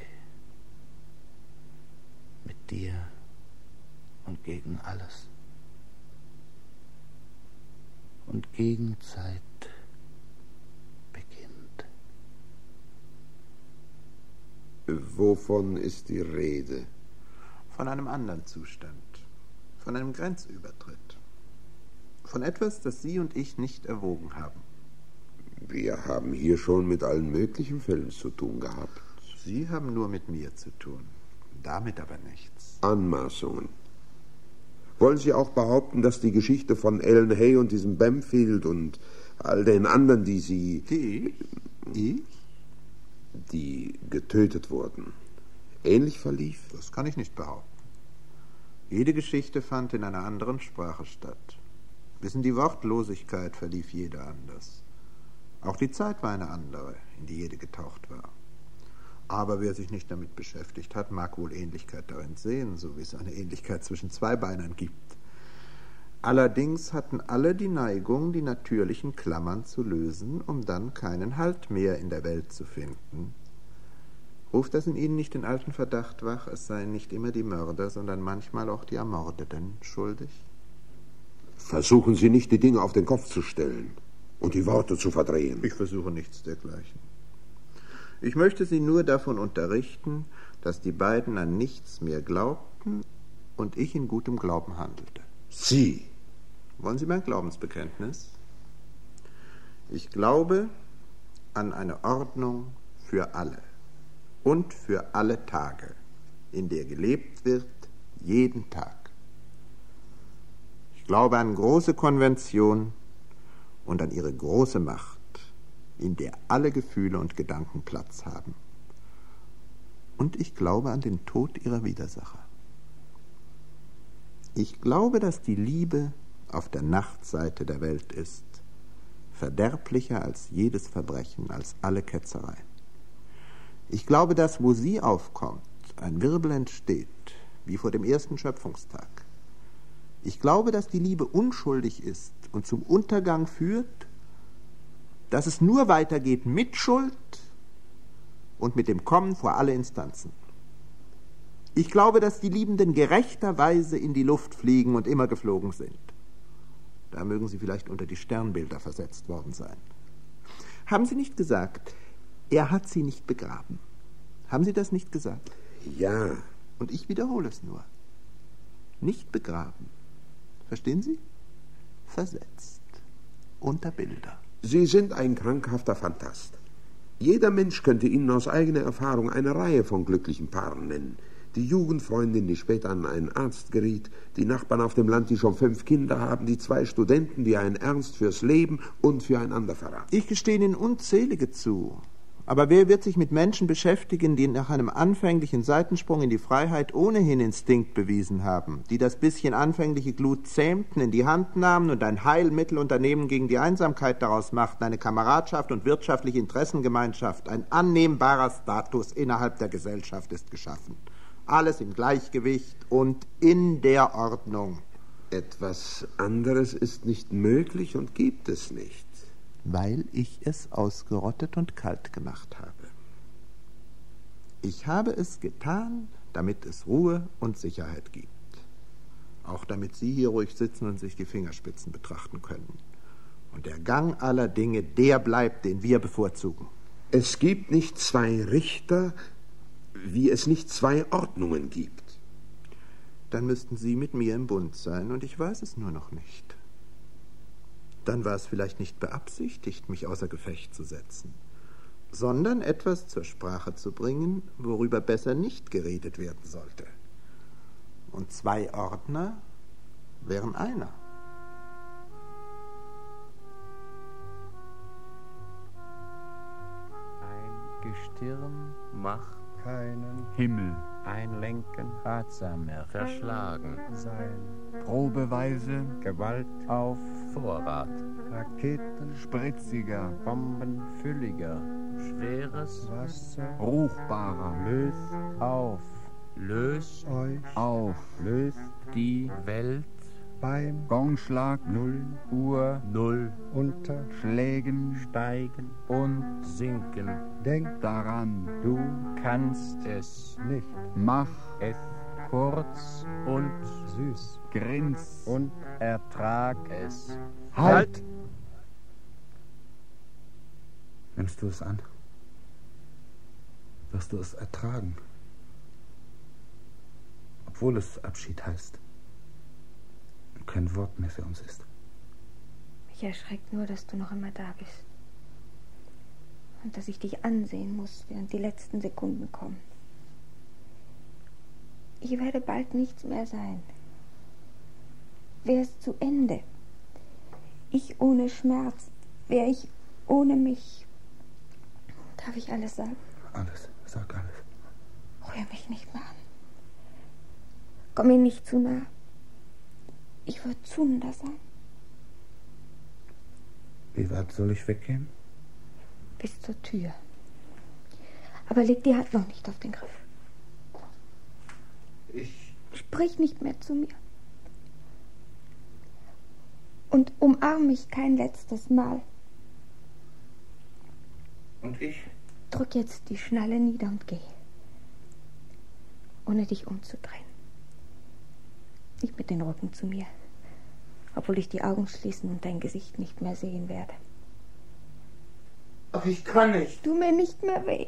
Mit dir und gegen alles. Und Gegenzeit beginnt. Wovon ist die Rede? Von einem anderen Zustand. Von einem Grenzübertritt. Von etwas, das Sie und ich nicht erwogen haben. Wir haben hier schon mit allen möglichen Fällen zu tun gehabt. Sie haben nur mit mir zu tun. Damit aber nichts. Anmaßungen. Wollen Sie auch behaupten, dass die Geschichte von Ellen Hay und diesem Bamfield und all den anderen, die Sie... Die? Ich? Die getötet wurden, ähnlich verlief? Das kann ich nicht behaupten. Jede Geschichte fand in einer anderen Sprache statt. Bis in die Wortlosigkeit verlief jede anders. Auch die Zeit war eine andere, in die jede getaucht war. Aber wer sich nicht damit beschäftigt hat, mag wohl Ähnlichkeit darin sehen, so wie es eine Ähnlichkeit zwischen Zweibeinern gibt. Allerdings hatten alle die Neigung, die natürlichen Klammern zu lösen, um dann keinen Halt mehr in der Welt zu finden. Ruft das in Ihnen nicht den alten Verdacht wach, es seien nicht immer die Mörder, sondern manchmal auch die Ermordeten schuldig? Versuchen Sie nicht, die Dinge auf den Kopf zu stellen und die Worte zu verdrehen. Ich versuche nichts dergleichen. Ich möchte Sie nur davon unterrichten, dass die beiden an nichts mehr glaubten und ich in gutem Glauben handelte. Sie? Wollen Sie mein Glaubensbekenntnis? Ich glaube an eine Ordnung für alle und für alle Tage, in der gelebt wird, jeden Tag. Ich glaube an große Konvention und an ihre große Macht, in der alle Gefühle und Gedanken Platz haben. Und ich glaube an den Tod ihrer Widersacher. Ich glaube, dass die Liebe auf der Nachtseite der Welt ist, verderblicher als jedes Verbrechen, als alle Ketzereien. Ich glaube, dass, wo sie aufkommt, ein Wirbel entsteht, wie vor dem ersten Schöpfungstag. Ich glaube, dass die Liebe unschuldig ist und zum Untergang führt, dass es nur weitergeht mit Schuld und mit dem Kommen vor alle Instanzen. Ich glaube, dass die Liebenden gerechterweise in die Luft fliegen und immer geflogen sind. Da mögen Sie vielleicht unter die Sternbilder versetzt worden sein. Haben Sie nicht gesagt, er hat sie nicht begraben? Haben Sie das nicht gesagt? Ja. Und ich wiederhole es nur. Nicht begraben. Verstehen Sie? Versetzt. Unter Bilder. Sie sind ein krankhafter Phantast. Jeder Mensch könnte Ihnen aus eigener Erfahrung eine Reihe von glücklichen Paaren nennen. Die Jugendfreundin, die später an einen Arzt geriet, die Nachbarn auf dem Land, die schon fünf Kinder haben, die zwei Studenten, die einen Ernst fürs Leben und füreinander verraten. Ich gestehe Ihnen unzählige zu. Aber wer wird sich mit Menschen beschäftigen, die nach einem anfänglichen Seitensprung in die Freiheit ohnehin Instinkt bewiesen haben, die das bisschen anfängliche Glut zähmten, in die Hand nahmen und ein Heilmittelunternehmen gegen die Einsamkeit daraus machten, eine Kameradschaft und wirtschaftliche Interessengemeinschaft, ein annehmbarer Status innerhalb der Gesellschaft ist geschaffen. Alles im Gleichgewicht und in der Ordnung. Etwas anderes ist nicht möglich und gibt es nicht. Weil ich es ausgerottet und kalt gemacht habe. Ich habe es getan, damit es Ruhe und Sicherheit gibt. Auch damit Sie hier ruhig sitzen und sich die Fingerspitzen betrachten können. Und der Gang aller Dinge, der bleibt, den wir bevorzugen. Es gibt nicht zwei Richter, wie es nicht zwei Ordnungen gibt. Dann müssten Sie mit mir im Bund sein, und ich weiß es nur noch nicht. Dann war es vielleicht nicht beabsichtigt, mich außer Gefecht zu setzen, sondern etwas zur Sprache zu bringen, worüber besser nicht geredet werden sollte. Und zwei Ordner wären einer. Ein Gestirn macht keinen Himmel, einlenken, ratsamer, verschlagen, sein, Probeweise, Gewalt auf Vorrat, Raketen, spritziger, Bomben, fülliger, schweres Wasser, ruchbarer, löst auf, löst euch auf, löst die Welt beim Gongschlag Null Uhr Null unter Schlägen steigen und sinken. Denk daran, du kannst es nicht. Mach es kurz und süß. Grins und ertrag es. Halt! Nimmst du es an? Wirst du es ertragen? Obwohl es Abschied heißt. Und kein Wort mehr für uns ist. Mich erschreckt nur, dass du noch immer da bist. Und dass ich dich ansehen muss, während die letzten Sekunden kommen. Ich werde bald nichts mehr sein. Wäre es zu Ende. Ich ohne Schmerz, wäre ich ohne mich. Darf ich alles sagen? Alles, sag alles. Rühr mich nicht mehr an. Komm mir nicht zu nah. Ich würde zunder sein. Wie weit soll ich weggehen? Bis zur Tür. Aber leg die Hand noch nicht auf den Griff. Ich... Sprich nicht mehr zu mir. Und umarm mich kein letztes Mal. Und ich? Drück jetzt die Schnalle nieder und geh. Ohne dich umzudrehen. Nicht mit dem Rücken zu mir. Obwohl ich die Augen schließen und dein Gesicht nicht mehr sehen werde. Ach, ich kann nicht. Tu mir nicht mehr weh.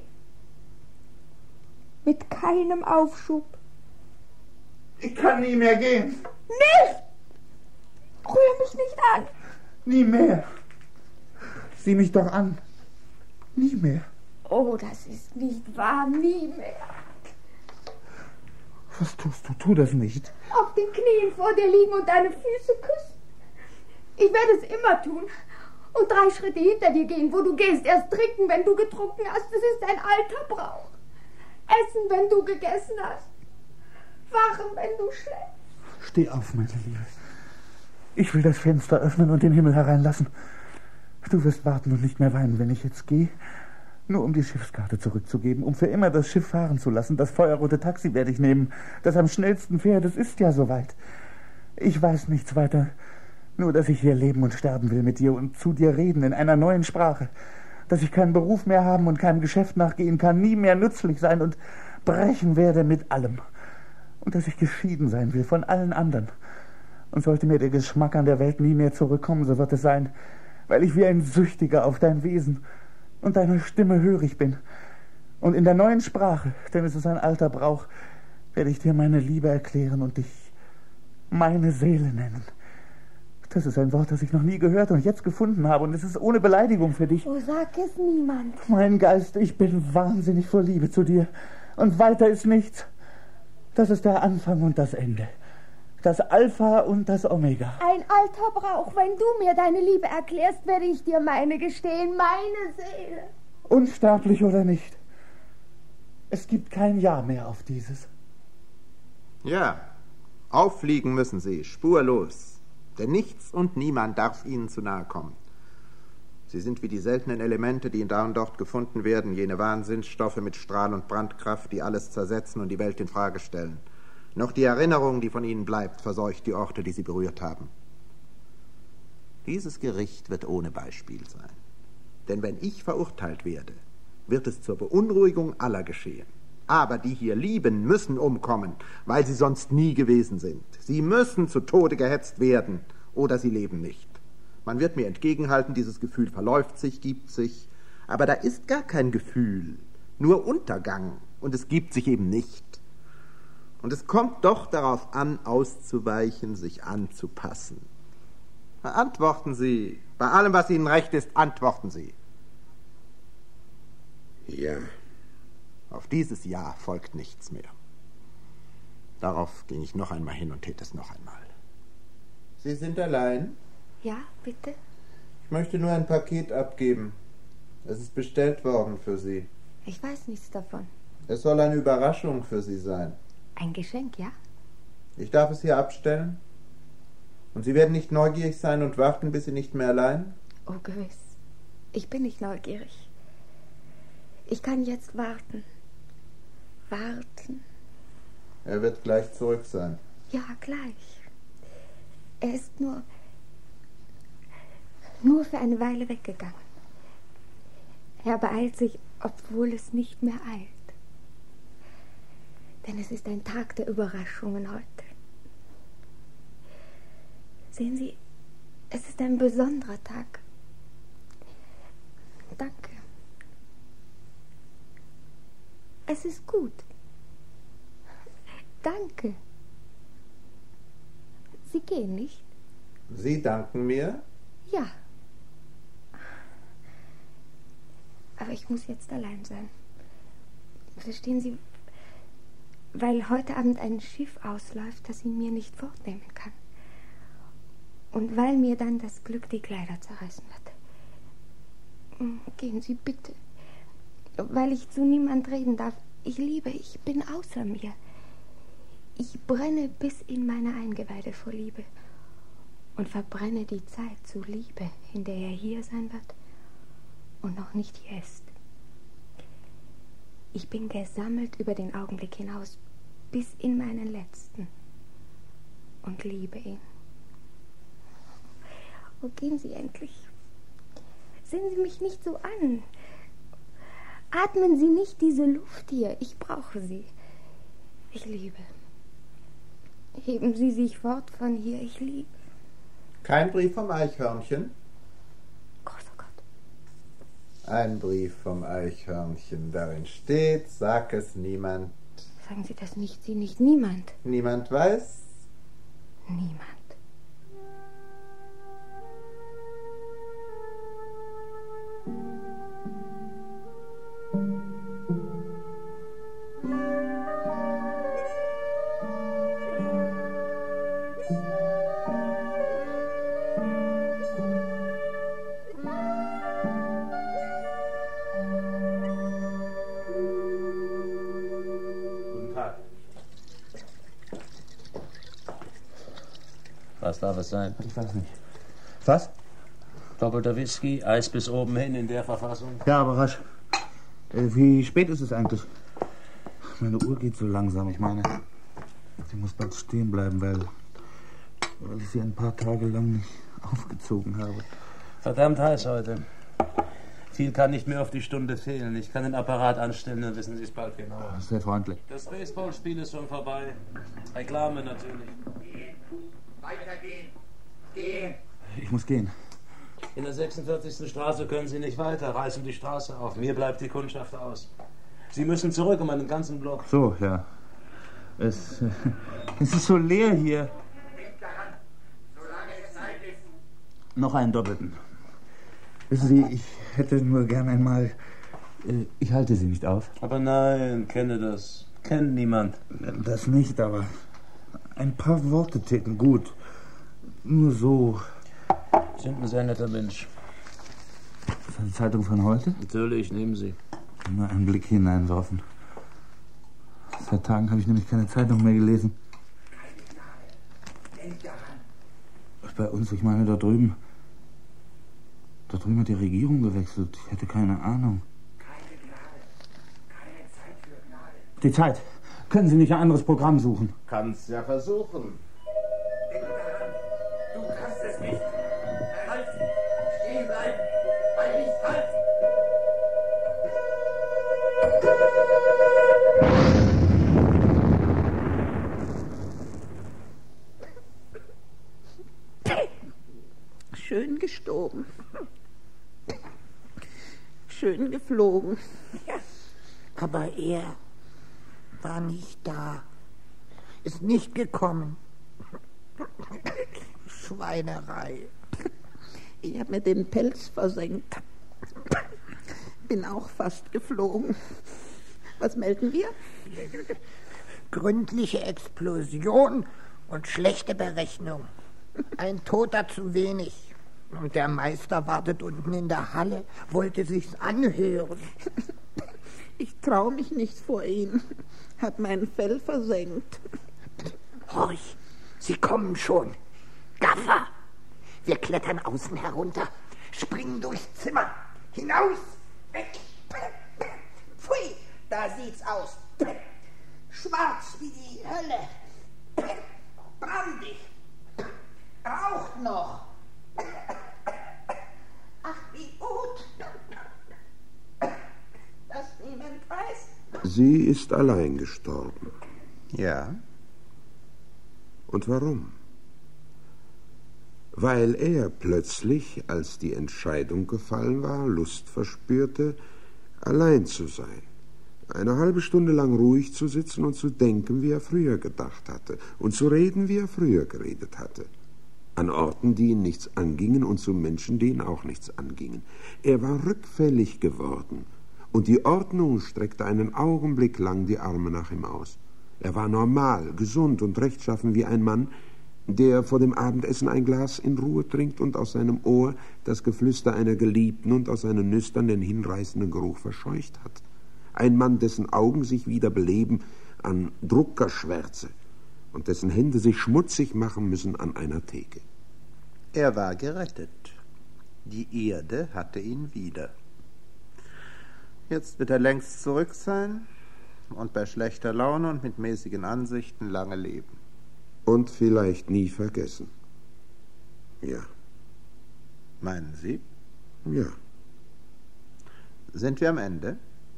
Mit keinem Aufschub. Ich kann nie mehr gehen. Nicht! Rühr mich nicht an. Nie mehr. Sieh mich doch an. Nie mehr. Oh, das ist nicht wahr. Nie mehr. Was tust du? Tu das nicht. Auf den Knien vor dir liegen und deine Füße küssen. Ich werde es immer tun. Und drei Schritte hinter dir gehen, wo du gehst. Erst trinken, wenn du getrunken hast. Das ist ein alter Brauch. Essen, wenn du gegessen hast. Wachen, wenn du schläfst. Steh auf, meine Liebe. Ich will das Fenster öffnen und den Himmel hereinlassen. Du wirst warten und nicht mehr weinen, wenn ich jetzt gehe. Nur um die Schiffskarte zurückzugeben, um für immer das Schiff fahren zu lassen. Das feuerrote Taxi werde ich nehmen, das am schnellsten fährt. Es ist ja soweit. Ich weiß nichts weiter, nur dass ich hier leben und sterben will mit dir und zu dir reden in einer neuen Sprache. Dass ich keinen Beruf mehr haben und keinem Geschäft nachgehen kann, nie mehr nützlich sein und brechen werde mit allem. Und dass ich geschieden sein will von allen anderen. Und sollte mir der Geschmack an der Welt nie mehr zurückkommen, so wird es sein, weil ich wie ein Süchtiger auf dein Wesen und deine Stimme hörig bin. Und in der neuen Sprache, denn es ist ein alter Brauch, werde ich dir meine Liebe erklären und dich meine Seele nennen. Das ist ein Wort, das ich noch nie gehört und jetzt gefunden habe, und es ist ohne Beleidigung für dich. Oh, sag es niemand. Mein Geist, ich bin wahnsinnig vor Liebe zu dir. Und weiter ist nichts. Das ist der Anfang und das Ende. Das Alpha und das Omega. Ein alter Brauch. Wenn du mir deine Liebe erklärst, werde ich dir meine gestehen, meine Seele. unsterblich oder nicht. Es gibt kein Ja mehr auf dieses. Ja, auffliegen müssen Sie, spurlos. Denn nichts und niemand darf Ihnen zu nahe kommen. Sie sind wie die seltenen Elemente, die da und dort gefunden werden, jene Wahnsinnsstoffe mit Strahl- und Brandkraft, die alles zersetzen und die Welt in Frage stellen. Noch die Erinnerung, die von ihnen bleibt, verseucht die Orte, die sie berührt haben. Dieses Gericht wird ohne Beispiel sein. Denn wenn ich verurteilt werde, wird es zur Beunruhigung aller geschehen. Aber die hier lieben, müssen umkommen, weil sie sonst nie gewesen sind. Sie müssen zu Tode gehetzt werden, oder sie leben nicht. Man wird mir entgegenhalten, dieses Gefühl verläuft sich, gibt sich. Aber da ist gar kein Gefühl, nur Untergang. Und es gibt sich eben nicht. Und es kommt doch darauf an, auszuweichen, sich anzupassen. Antworten Sie. Bei allem, was Ihnen recht ist, antworten Sie. Ja. Auf dieses Ja folgt nichts mehr. Darauf ging ich noch einmal hin und täte es noch einmal. Sie sind allein? Ja, bitte? Ich möchte nur ein Paket abgeben. Es ist bestellt worden für Sie. Ich weiß nichts davon. Es soll eine Überraschung für Sie sein. Ein Geschenk, ja? Ich darf es hier abstellen? Und Sie werden nicht neugierig sein und warten, bis Sie nicht mehr allein? Oh, gewiss. Ich bin nicht neugierig. Ich kann jetzt warten. Warten. Er wird gleich zurück sein. Ja, gleich. Er ist nur... nur für eine Weile weggegangen. Er beeilt sich, obwohl es nicht mehr eilt. Denn es ist ein Tag der Überraschungen heute. Sehen Sie, es ist ein besonderer Tag. Danke. Es ist gut. Danke. Sie gehen nicht? Sie danken mir? Ja. Aber ich muss jetzt allein sein. Verstehen Sie, weil heute Abend ein Schiff ausläuft, das ihn mir nicht fortnehmen kann. Und weil mir dann das Glück die Kleider zerreißen wird. Gehen Sie bitte. Weil ich zu niemand reden darf. Ich liebe, ich bin außer mir. Ich brenne bis in meine Eingeweide vor Liebe und verbrenne die Zeit zu Liebe, in der er hier sein wird und noch nicht hier ist. Ich bin gesammelt über den Augenblick hinaus bis in meinen letzten und liebe ihn. Oh, gehen Sie endlich. Sehen Sie mich nicht so an. Atmen Sie nicht diese Luft hier. Ich brauche sie. Ich liebe. Heben Sie sich fort von hier. Ich liebe. Kein Brief vom Eichhörnchen? Großer Gott. Ein Brief vom Eichhörnchen. Darin steht, sag es niemand. Sagen Sie das nicht, Sie nicht. Niemand. Niemand weiß? Niemand. Was darf es sein? Ich weiß nicht. Was? Doppelter Whisky, Eis bis oben hin in der Verfassung? Ja, aber rasch. Äh, wie spät ist es eigentlich? Meine Uhr geht so langsam. Ich meine, sie muss bald stehen bleiben, weil, weil ich sie ein paar Tage lang nicht aufgezogen habe. Verdammt heiß heute. Viel kann nicht mehr auf die Stunde fehlen. Ich kann den Apparat anstellen, dann wissen Sie es bald genauer. Sehr freundlich. Das Baseballspiel ist schon vorbei. Reklame natürlich. Weitergehen. Gehen. Ich muss gehen. In der sechsundvierzigsten Straße können Sie nicht weiter. Reißen die Straße auf. Mir bleibt die Kundschaft aus. Sie müssen zurück um einen ganzen Block. So, ja. Es, äh, es ist so leer hier. Denkt daran, solange es Zeit ist. Noch einen doppelten. Wissen Sie, ich hätte nur gern einmal... Äh, ich halte Sie nicht auf. Aber nein, kenne das. Kennt niemand. Das nicht, aber... Ein paar Worte täten gut. Nur so. Sie sind ein sehr netter Mensch. Das ist eine Zeitung von heute? Natürlich, nehmen Sie. Nur einen Blick hineinwerfen. Seit Tagen habe ich nämlich keine Zeitung mehr gelesen. Denk daran. Bei uns, ich meine da drüben. Da drüben hat die Regierung gewechselt. Ich hätte keine Ahnung. Keine Gnade. Keine Zeit für Gnade. Die Zeit. Können Sie nicht ein anderes Programm suchen? Kannst ja versuchen. Denk daran. Du kannst es nicht. Halt! Stehen bleiben! Bei Licht, halt! Schön gestoben. Schön geflogen. Ja, aber er war nicht da. Ist nicht gekommen. Schweinerei. Ich habe mir den Pelz versenkt. Bin auch fast geflogen. Was melden wir? Gründliche Explosion und schlechte Berechnung. Ein Toter zu wenig. Und der Meister wartet unten in der Halle, wollte sich's anhören. Ich traue mich nicht vor ihm. Hab mein Fell versenkt. Horch, sie kommen schon. Gaffer! Wir klettern außen herunter, springen durchs Zimmer, hinaus, weg. Pfui, da sieht's aus. Schwarz wie die Hölle. Brandig. Raucht noch. Ach, wie gut. Dass niemand weiß. Sie ist allein gestorben. Ja. Und warum? Weil er plötzlich, als die Entscheidung gefallen war, Lust verspürte, allein zu sein. Eine halbe Stunde lang ruhig zu sitzen und zu denken, wie er früher gedacht hatte, und zu reden, wie er früher geredet hatte. An Orten, die ihn nichts angingen, und zu Menschen, die ihn auch nichts angingen. Er war rückfällig geworden, und die Ordnung streckte einen Augenblick lang die Arme nach ihm aus. Er war normal, gesund und rechtschaffen wie ein Mann, der vor dem Abendessen ein Glas in Ruhe trinkt und aus seinem Ohr das Geflüster einer Geliebten und aus seinen Nüstern den hinreißenden Geruch verscheucht hat. Ein Mann, dessen Augen sich wieder beleben an Druckerschwärze und dessen Hände sich schmutzig machen müssen an einer Theke. Er war gerettet. Die Erde hatte ihn wieder. Jetzt wird er längst zurück sein und bei schlechter Laune und mit mäßigen Ansichten lange leben. Und vielleicht nie vergessen. Ja. Meinen Sie? Ja. Sind wir am Ende?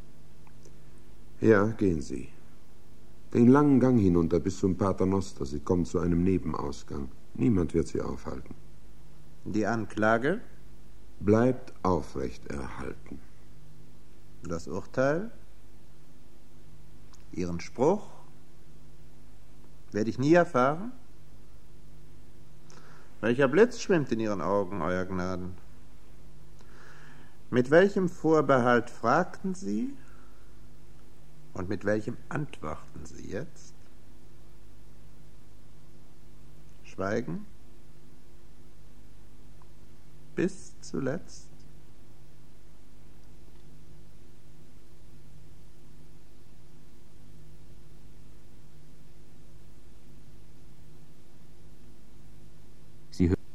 Ja, gehen Sie. Den langen Gang hinunter bis zum Paternoster. Sie kommen zu einem Nebenausgang. Niemand wird Sie aufhalten. Die Anklage? Bleibt aufrecht erhalten. Das Urteil? Ihren Spruch? Werde ich nie erfahren? Welcher Blitz schwimmt in Ihren Augen, Euer Gnaden? Mit welchem Vorbehalt fragten Sie? Und mit welchem antworten Sie jetzt? Schweigen? Bis zuletzt? Sie, hör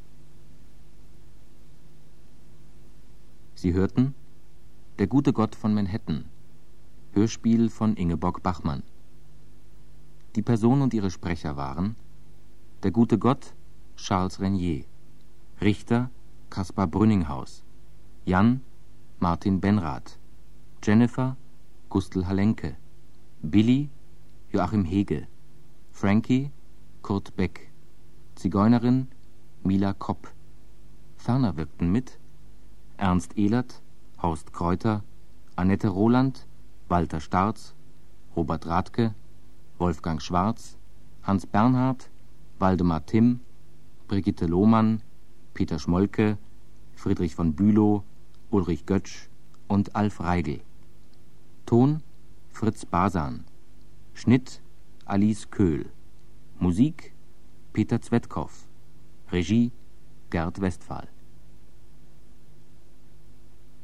Sie hörten Der gute Gott von Manhattan, Hörspiel von Ingeborg Bachmann. Die Person und ihre Sprecher waren der gute Gott Charles Renier, Richter Kaspar Brünninghaus, Jan Martin Benrath, Jennifer Gustl Halenke, Billy Joachim Hege, Frankie Kurt Beck, Zigeunerin Mila Kopp. Ferner wirkten mit Ernst Ehlert, Horst Kräuter, Annette Roland, Walter Starz, Robert Rathke, Wolfgang Schwarz, Hans Bernhard, Waldemar Timm, Brigitte Lohmann, Peter Schmolke, Friedrich von Bülow, Ulrich Götsch und Alf Reigl. Ton Fritz Basan. Schnitt Alice Köhl. Musik Peter Zwetkow. Regie Gerd Westphal.